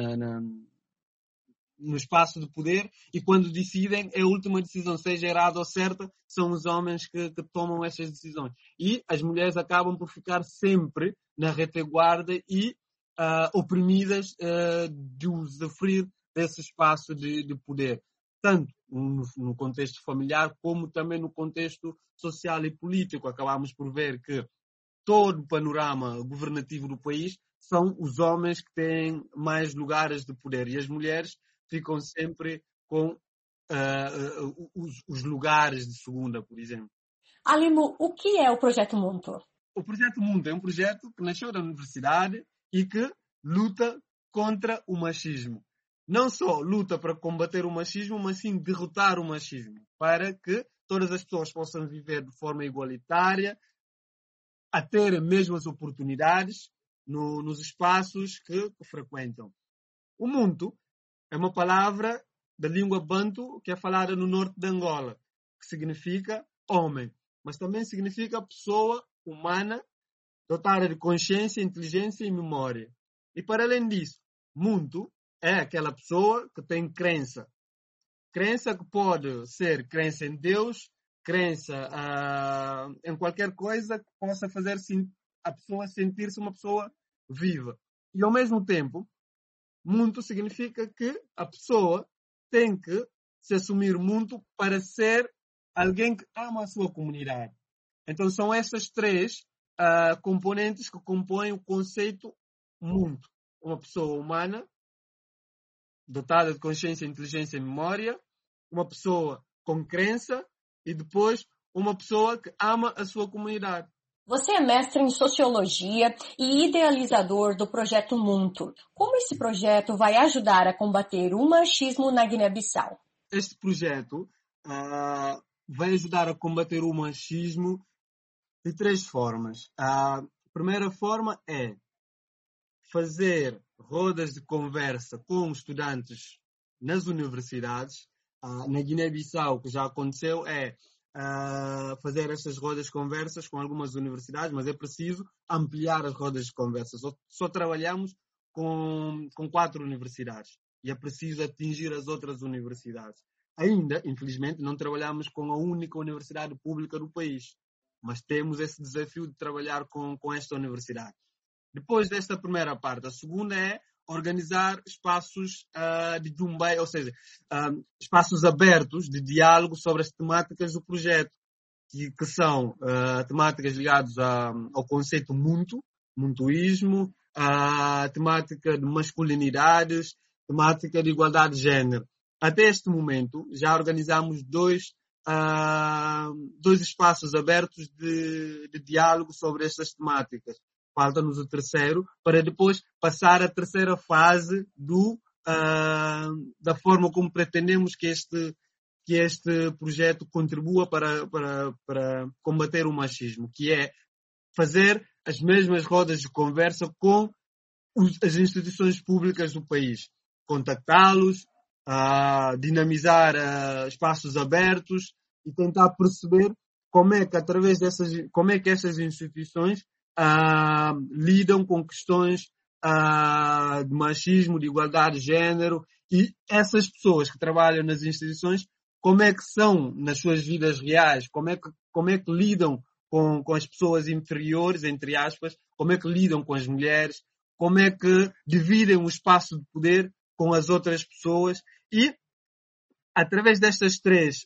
no espaço de poder e quando decidem, a última decisão, seja errada ou certa, são os homens que tomam essas decisões. E as mulheres acabam por ficar sempre na retaguarda e oprimidas de usufruir desse espaço de poder. Tanto no contexto familiar como também no contexto social e político. Acabamos por ver que todo o panorama governativo do país são os homens que têm mais lugares de poder e as mulheres ficam sempre com os lugares de segunda, por exemplo. Alimo, o que é o Projeto Muntu? O Projeto Muntu é um projeto que nasceu da universidade e que luta contra o machismo. Não só luta para combater o machismo, mas sim derrotar o machismo, para que todas as pessoas possam viver de forma igualitária, a ter mesmas oportunidades nos espaços que frequentam. O Muntu é uma palavra da língua banto que é falada no norte de Angola, que significa homem, mas também significa pessoa humana dotada de consciência, inteligência e memória. E para além disso, Muntu é aquela pessoa que tem crença. Crença que pode ser crença em Deus, crença em qualquer coisa que possa fazer a pessoa sentir-se uma pessoa viva. E ao mesmo tempo, Muntu significa que a pessoa tem que se assumir Muntu para ser alguém que ama a sua comunidade. Então são essas 3 componentes que compõem o conceito Muntu. Uma pessoa humana, dotada de consciência, inteligência e memória, uma pessoa com crença e depois uma pessoa que ama a sua comunidade. Você é mestre em Sociologia e idealizador do Projeto Muntu. Como esse projeto vai ajudar a combater o machismo na Guiné-Bissau? Este projeto vai ajudar a combater o machismo de 3 formas. A primeira forma é fazer rodas de conversa com estudantes nas universidades. Na Guiné-Bissau, o que já aconteceu é fazer essas rodas de conversas com algumas universidades, mas é preciso ampliar as rodas de conversas. Só trabalhamos com 4 universidades e é preciso atingir as outras universidades. Ainda, infelizmente, não trabalhamos com a única universidade pública do país, mas temos esse desafio de trabalhar com esta universidade. Depois desta primeira parte, a segunda é organizar espaços de Dumbay, ou seja, espaços abertos de diálogo sobre as temáticas do projeto, que são temáticas ligadas ao conceito Muntu, Muntuísmo, a temática de masculinidades, temática de igualdade de género. Até este momento, já organizamos 2 espaços abertos de diálogo sobre estas temáticas. falta-nos o terceiro, para depois passar à terceira fase da forma como pretendemos que este projeto contribua para combater o machismo, que é fazer as mesmas rodas de conversa com as instituições públicas do país, contactá-los, dinamizar espaços abertos e tentar perceber como é que essas instituições lidam com questões de machismo, de igualdade de género, e essas pessoas que trabalham nas instituições, como é que são nas suas vidas reais, como é que lidam com as pessoas inferiores, entre aspas, como é que lidam com as mulheres, como é que dividem o espaço de poder com as outras pessoas, e através destas três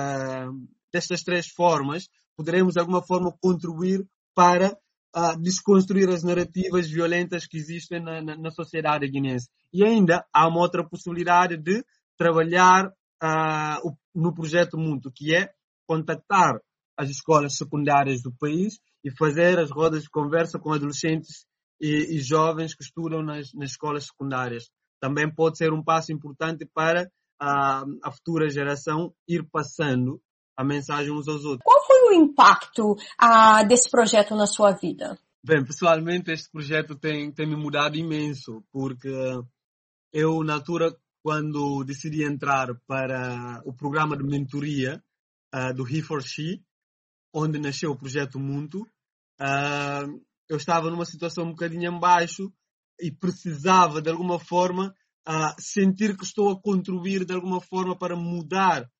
formas poderemos de alguma forma contribuir para desconstruir as narrativas violentas que existem na sociedade guinense. E ainda há uma outra possibilidade de trabalhar no projeto Mundo, que é contactar as escolas secundárias do país e fazer as rodas de conversa com adolescentes e jovens que estudam nas escolas secundárias. Também pode ser um passo importante para a futura geração ir passando a mensagem uns aos outros. Qual foi o impacto desse projeto na sua vida? Bem, pessoalmente este projeto tem me mudado imenso, porque eu, na altura, quando decidi entrar para o programa de mentoria do He4She, onde nasceu o projeto Mundo, eu estava numa situação um bocadinho em baixo e precisava, de alguma forma, sentir que estou a contribuir, de alguma forma, para mudar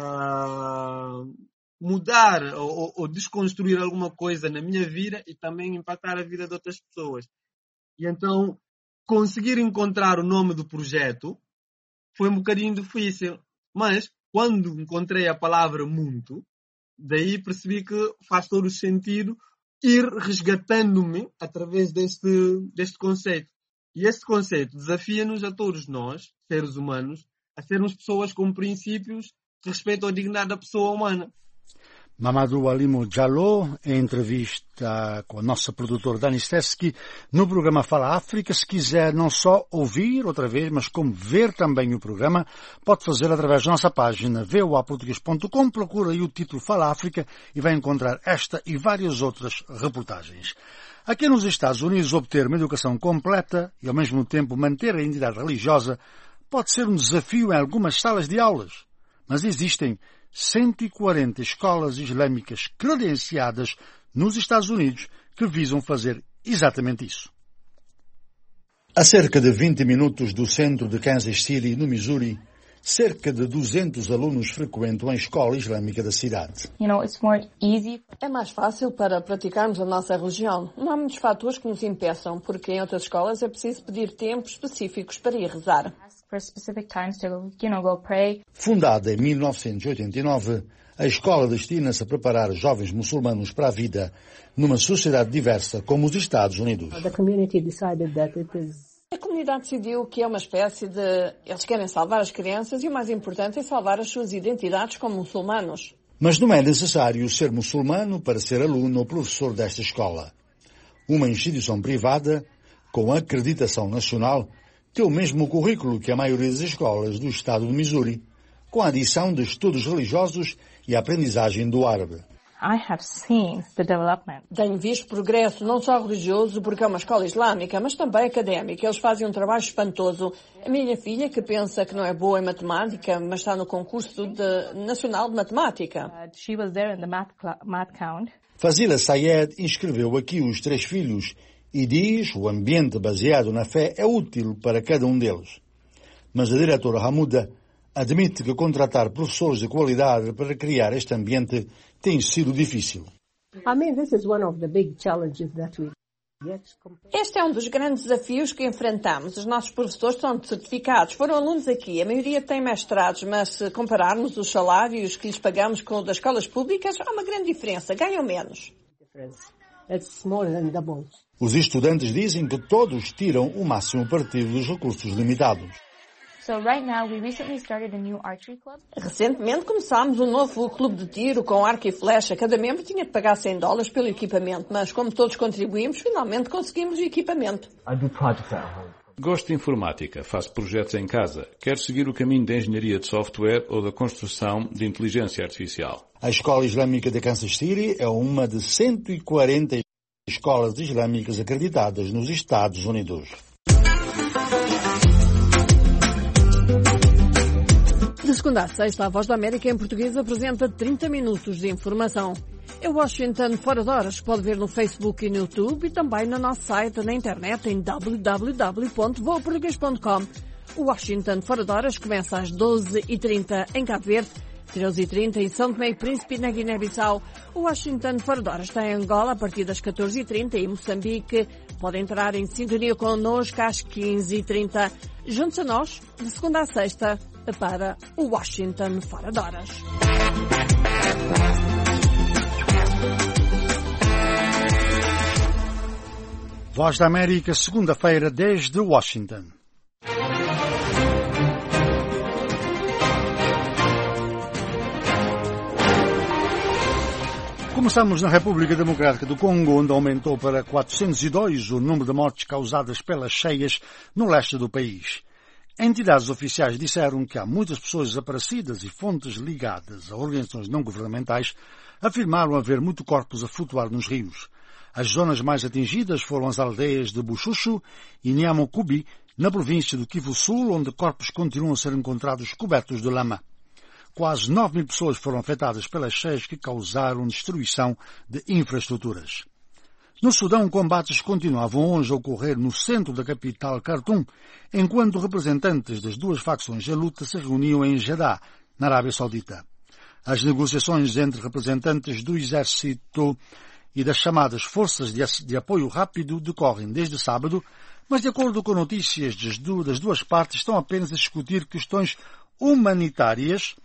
ou desconstruir alguma coisa na minha vida e também impactar a vida de outras pessoas. E então, conseguir encontrar o nome do projeto foi um bocadinho difícil, mas quando encontrei a palavra Mundo, daí percebi que faz todo o sentido ir resgatando-me através deste conceito. E este conceito desafia-nos a todos nós, seres humanos, a sermos pessoas com princípios que respeitam a dignidade da pessoa humana. Mamadou Alimo Diallo, em entrevista com a nossa produtora Dani Stevski, no programa Fala África. Se quiser não só ouvir outra vez, mas como ver também o programa, pode fazer através da nossa página voaportugues.com, procura aí o título Fala África e vai encontrar esta e várias outras reportagens. Aqui nos Estados Unidos, obter uma educação completa e ao mesmo tempo manter a identidade religiosa pode ser um desafio em algumas salas de aulas, mas existem 140 escolas islâmicas credenciadas nos Estados Unidos que visam fazer exatamente isso. A cerca de 20 minutos do centro de Kansas City, no Missouri, cerca de 200 alunos frequentam a escola islâmica da cidade. É mais fácil para praticarmos a nossa religião. Não há muitos fatores que nos impeçam, porque em outras escolas é preciso pedir tempos específicos para ir rezar. Fundada em 1989, a escola destina-se a preparar jovens muçulmanos para a vida numa sociedade diversa como os Estados Unidos. A comunidade decidiu que é uma espécie de... Eles querem salvar as crianças e o mais importante é salvar as suas identidades como muçulmanos. Mas não é necessário ser muçulmano para ser aluno ou professor desta escola. Uma instituição privada, com acreditação nacional, tem o mesmo currículo que a maioria das escolas do estado de Missouri, com a adição de estudos religiosos e a aprendizagem do árabe. Tenho visto progresso não só religioso, porque é uma escola islâmica, mas também académica. Eles fazem um trabalho espantoso. A minha filha, que pensa que não é boa em matemática, mas está no concurso nacional de matemática. Fazila Sayed inscreveu aqui os 3 filhos e diz que o ambiente baseado na fé é útil para cada um deles. Mas a diretora Hamuda admite que contratar professores de qualidade para criar este ambiente tem sido difícil. Este é um dos grandes desafios que enfrentamos. Os nossos professores são certificados. Foram alunos aqui. A maioria tem mestrados, mas se compararmos os salários que lhes pagamos com os das escolas públicas, há uma grande diferença. Ganham menos. Os estudantes dizem que todos tiram o máximo partido dos recursos limitados. Recentemente começámos um novo clube de tiro com arco e flecha. Cada membro tinha de pagar $100 pelo equipamento, mas como todos contribuímos, finalmente conseguimos o equipamento. Gosto de informática, faço projetos em casa. Quero seguir o caminho da engenharia de software ou da construção de inteligência artificial. A Escola Islâmica de Kansas City é uma de 140 escolas islâmicas acreditadas nos Estados Unidos. De segunda a sexta, a Voz da América em português apresenta 30 minutos de informação. É Washington Fora de Horas, pode ver no Facebook e no YouTube e também no nosso site na internet em www.voaportugues.com. O Washington Fora de Horas começa às 12h30 em Cabo Verde, 13h30 em São Tomé e Príncipe e na Guiné-Bissau. O Washington Fora de Horas está em Angola a partir das 14h30 e em Moçambique. Pode entrar em sintonia connosco às 15h30. Junte-se a nós, de segunda a sexta, para o Washington Fora de Horas. Voz da América, segunda-feira, desde Washington. Começamos na República Democrática do Congo, onde aumentou para 402 o número de mortes causadas pelas cheias no leste do país. Entidades oficiais disseram que há muitas pessoas desaparecidas e fontes ligadas a organizações não governamentais afirmaram haver muitos corpos a flutuar nos rios. As zonas mais atingidas foram as aldeias de Buchuchu e Nyamukubi, na província do Kivu Sul, onde corpos continuam a ser encontrados cobertos de lama. Quase 9.000 pessoas foram afetadas pelas cheias que causaram destruição de infraestruturas. No Sudão, combates continuavam hoje a ocorrer no centro da capital Khartoum, enquanto representantes das duas facções em luta se reuniam em Jeddah, na Arábia Saudita. As negociações entre representantes do exército e das chamadas forças de apoio rápido decorrem desde sábado, mas de acordo com notícias das duas partes estão apenas a discutir questões humanitárias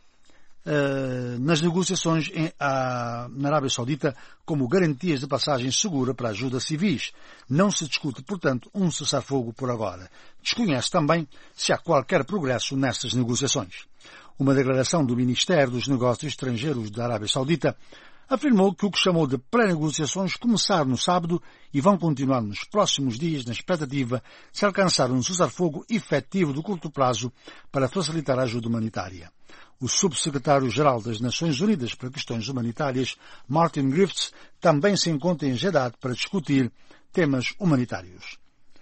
nas negociações na Arábia Saudita, como garantias de passagem segura para ajuda civis. Não se discute, portanto, um cessar-fogo por agora. Desconhece também se há qualquer progresso nestas negociações. Uma declaração do Ministério dos Negócios Estrangeiros da Arábia Saudita afirmou que o que chamou de pré-negociações começaram no sábado e vão continuar nos próximos dias na expectativa de se alcançar um cessar-fogo efetivo de curto prazo para facilitar a ajuda humanitária. O subsecretário-geral das Nações Unidas para Questões Humanitárias, Martin Griffiths, também se encontra em Jeddah para discutir temas humanitários.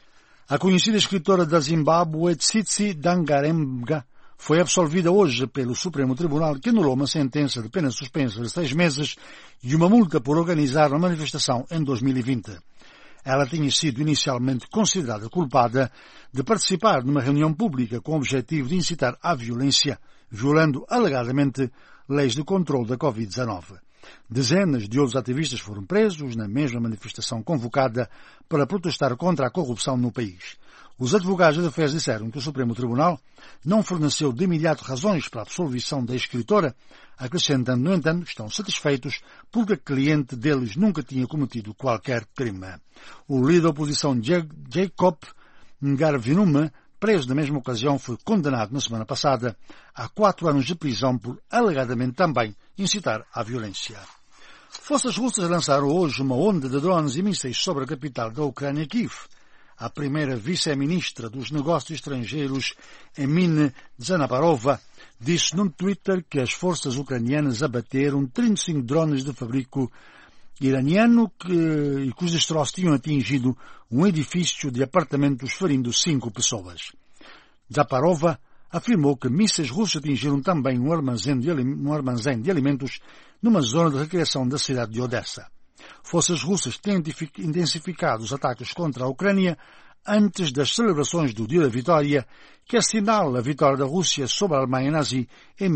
A conhecida escritora da Zimbábue, Tsitsi Dangarembga, foi absolvida hoje pelo Supremo Tribunal, que anulou uma sentença de pena suspensa de 6 meses e uma multa por organizar uma manifestação em 2020. Ela tinha sido inicialmente considerada culpada de participar numa reunião pública com o objetivo de incitar à violência, violando alegadamente leis de controle da Covid-19. Dezenas de outros ativistas foram presos na mesma manifestação convocada para protestar contra a corrupção no país. Os advogados de defesa disseram que o Supremo Tribunal não forneceu de imediato razões para a absolvição da escritora, acrescentando, no entanto, que estão satisfeitos porque a cliente deles nunca tinha cometido qualquer crime. O líder da oposição Jacob Ngarvinume, preso na mesma ocasião, foi condenado na semana passada a 4 anos de prisão por alegadamente também incitar à violência. Forças russas lançaram hoje uma onda de drones e mísseis sobre a capital da Ucrânia, Kiev. A primeira vice-ministra dos Negócios Estrangeiros, Emine Zanaparova, disse no Twitter que as forças ucranianas abateram 35 drones de fabrico iraniano e cujos destroços tinham atingido um edifício de apartamentos, ferindo 5 pessoas. Zaparova afirmou que mísseis russos atingiram também um armazém de alimentos numa zona de recreação da cidade de Odessa. Forças russas têm intensificado os ataques contra a Ucrânia antes das celebrações do Dia da Vitória, que assinala a vitória da Rússia sobre a Alemanha nazi em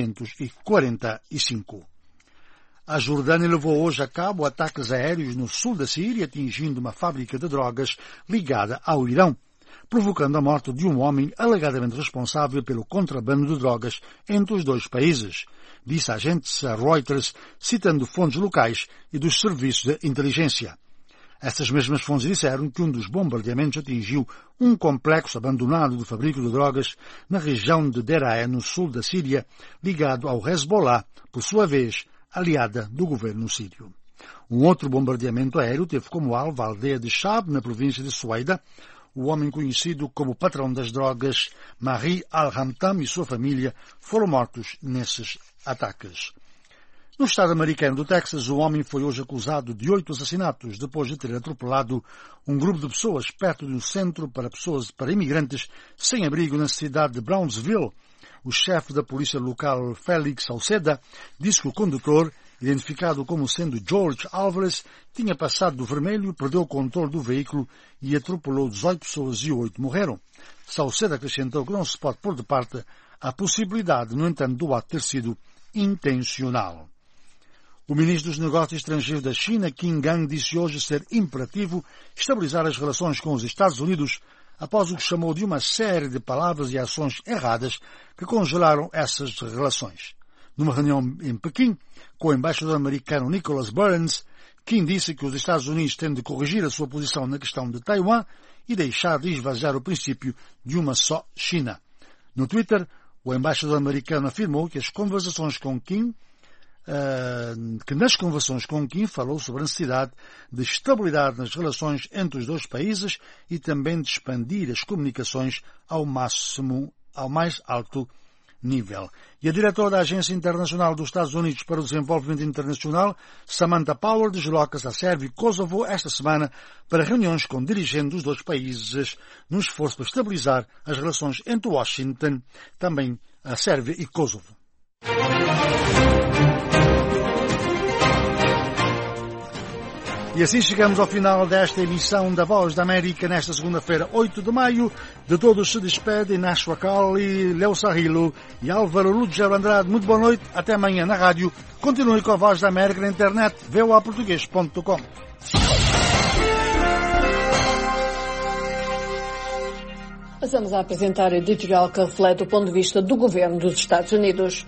1945. A Jordânia levou hoje a cabo ataques aéreos no sul da Síria, atingindo uma fábrica de drogas ligada ao Irão, provocando a morte de um homem alegadamente responsável pelo contrabando de drogas entre os dois países, disse a agência Reuters, citando fontes locais e dos serviços de inteligência. Essas mesmas fontes disseram que um dos bombardeamentos atingiu um complexo abandonado de fabrico de drogas na região de Deraa, no sul da Síria, ligado ao Hezbollah, por sua vez, aliada do governo sírio. Um outro bombardeamento aéreo teve como alvo a aldeia de Shab, na província de Suaida. O homem conhecido como patrão das drogas, Mahi al-Hamtam, e sua família foram mortos nesses ataques. No estado americano do Texas, o homem foi hoje acusado de 8 assassinatos depois de ter atropelado um grupo de pessoas perto de um centro para imigrantes sem abrigo na cidade de Brownsville. O chefe da polícia local, Félix Salceda, disse que o condutor, identificado como sendo George Alvarez, tinha passado do vermelho, perdeu o controle do veículo e atropelou 18 pessoas e 8 morreram. Salceda acrescentou que não se pode pôr de parte a possibilidade, no entanto, do ato ter sido intencional. O ministro dos Negócios Estrangeiros da China, Qin Gang, disse hoje ser imperativo estabilizar as relações com os Estados Unidos após o que chamou de uma série de palavras e ações erradas que congelaram essas relações. Numa reunião em Pequim, com o embaixador americano Nicholas Burns, Qin disse que os Estados Unidos têm de corrigir a sua posição na questão de Taiwan e deixar de esvaziar o princípio de uma só China. No Twitter, o embaixador americano afirmou que nas conversações com Qin falou sobre a necessidade de estabilidade nas relações entre os dois países e também de expandir as comunicações ao mais alto nível. E a diretora da Agência Internacional dos Estados Unidos para o Desenvolvimento Internacional, Samantha Power, desloca-se a Sérvia e Kosovo esta semana para reuniões com dirigentes dos dois países no esforço para estabilizar as relações entre Washington, também a Sérvia e Kosovo. E assim chegamos ao final desta emissão da Voz da América nesta segunda-feira, 8 de maio. De todos se despedem Nashua Cali, Leo Sarrilo e Álvaro Lugero Andrade. Muito boa noite, até amanhã na rádio. Continue com a Voz da América na internet, voaportugues.com. Passamos a apresentar o editorial que reflete o ponto de vista do governo dos Estados Unidos.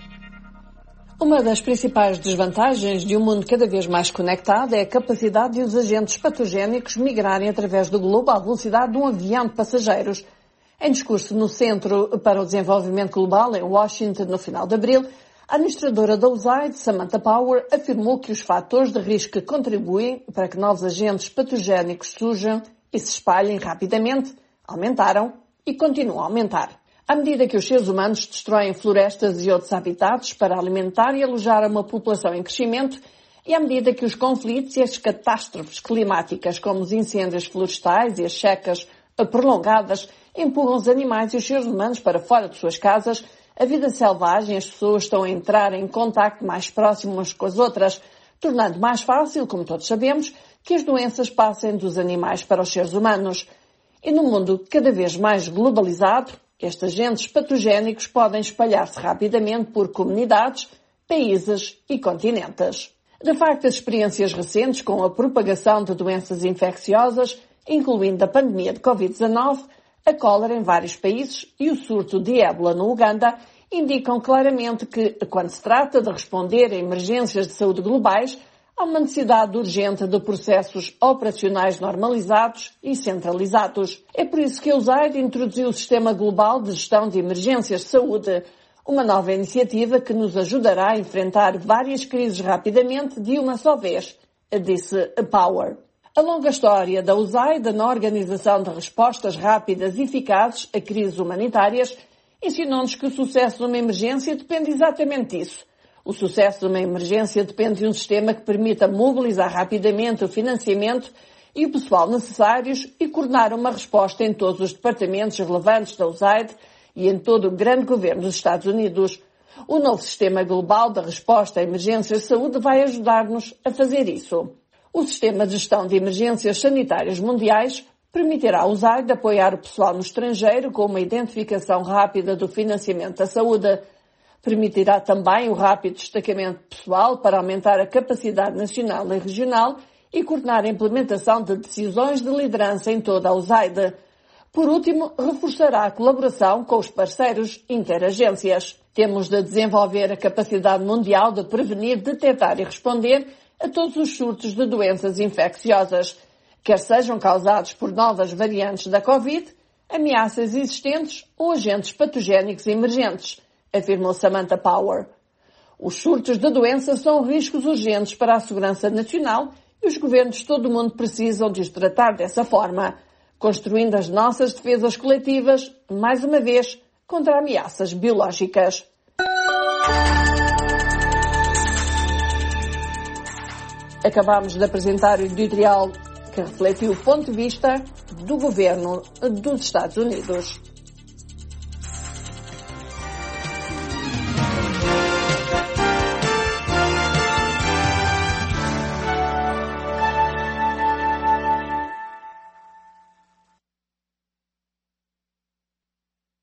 Uma das principais desvantagens de um mundo cada vez mais conectado é a capacidade de os agentes patogénicos migrarem através do globo à velocidade de um avião de passageiros. Em discurso no Centro para o Desenvolvimento Global, em Washington, no final de abril, a administradora da USAID, Samantha Power, afirmou que os fatores de risco que contribuem para que novos agentes patogénicos surjam e se espalhem rapidamente aumentaram e continuam a aumentar. À medida que os seres humanos destroem florestas e outros habitats para alimentar e alojar uma população em crescimento, e à medida que os conflitos e as catástrofes climáticas, como os incêndios florestais e as secas prolongadas, empurram os animais e os seres humanos para fora de suas casas, a vida selvagem e as pessoas estão a entrar em contacto mais próximo umas com as outras, tornando mais fácil, como todos sabemos, que as doenças passem dos animais para os seres humanos. E num mundo cada vez mais globalizado, estes agentes patogénicos podem espalhar-se rapidamente por comunidades, países e continentes. De facto, as experiências recentes com a propagação de doenças infecciosas, incluindo a pandemia de Covid-19, a cólera em vários países e o surto de ébola no Uganda, indicam claramente que, quando se trata de responder a emergências de saúde globais, há uma necessidade urgente de processos operacionais normalizados e centralizados. É por isso que a USAID introduziu o Sistema Global de Gestão de Emergências de Saúde, uma nova iniciativa que nos ajudará a enfrentar várias crises rapidamente de uma só vez, disse Power. A longa história da USAID na organização de respostas rápidas e eficazes a crises humanitárias ensinou-nos que o sucesso de uma emergência depende exatamente disso. O sucesso de uma emergência depende de um sistema que permita mobilizar rapidamente o financiamento e o pessoal necessários e coordenar uma resposta em todos os departamentos relevantes da USAID e em todo o grande governo dos Estados Unidos. O novo Sistema Global de Resposta a Emergências de Saúde vai ajudar-nos a fazer isso. O Sistema de Gestão de Emergências Sanitárias Mundiais permitirá à USAID apoiar o pessoal no estrangeiro com uma identificação rápida do financiamento da saúde. Permitirá também o rápido destacamento pessoal para aumentar a capacidade nacional e regional e coordenar a implementação de decisões de liderança em toda a USAID. Por último, reforçará a colaboração com os parceiros interagências. Temos de desenvolver a capacidade mundial de prevenir, detectar e responder a todos os surtos de doenças infecciosas. quer sejam causados por novas variantes da Covid, ameaças existentes ou agentes patogénicos emergentes, afirmou Samantha Power. Os surtos da doença são riscos urgentes para a segurança nacional e os governos de todo o mundo precisam de os tratar dessa forma, construindo as nossas defesas coletivas, mais uma vez, contra ameaças biológicas. Acabamos de apresentar o editorial que refletiu o ponto de vista do governo dos Estados Unidos.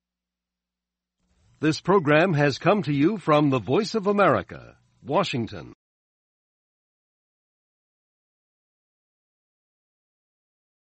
This program has come to you from the Voice of America, Washington.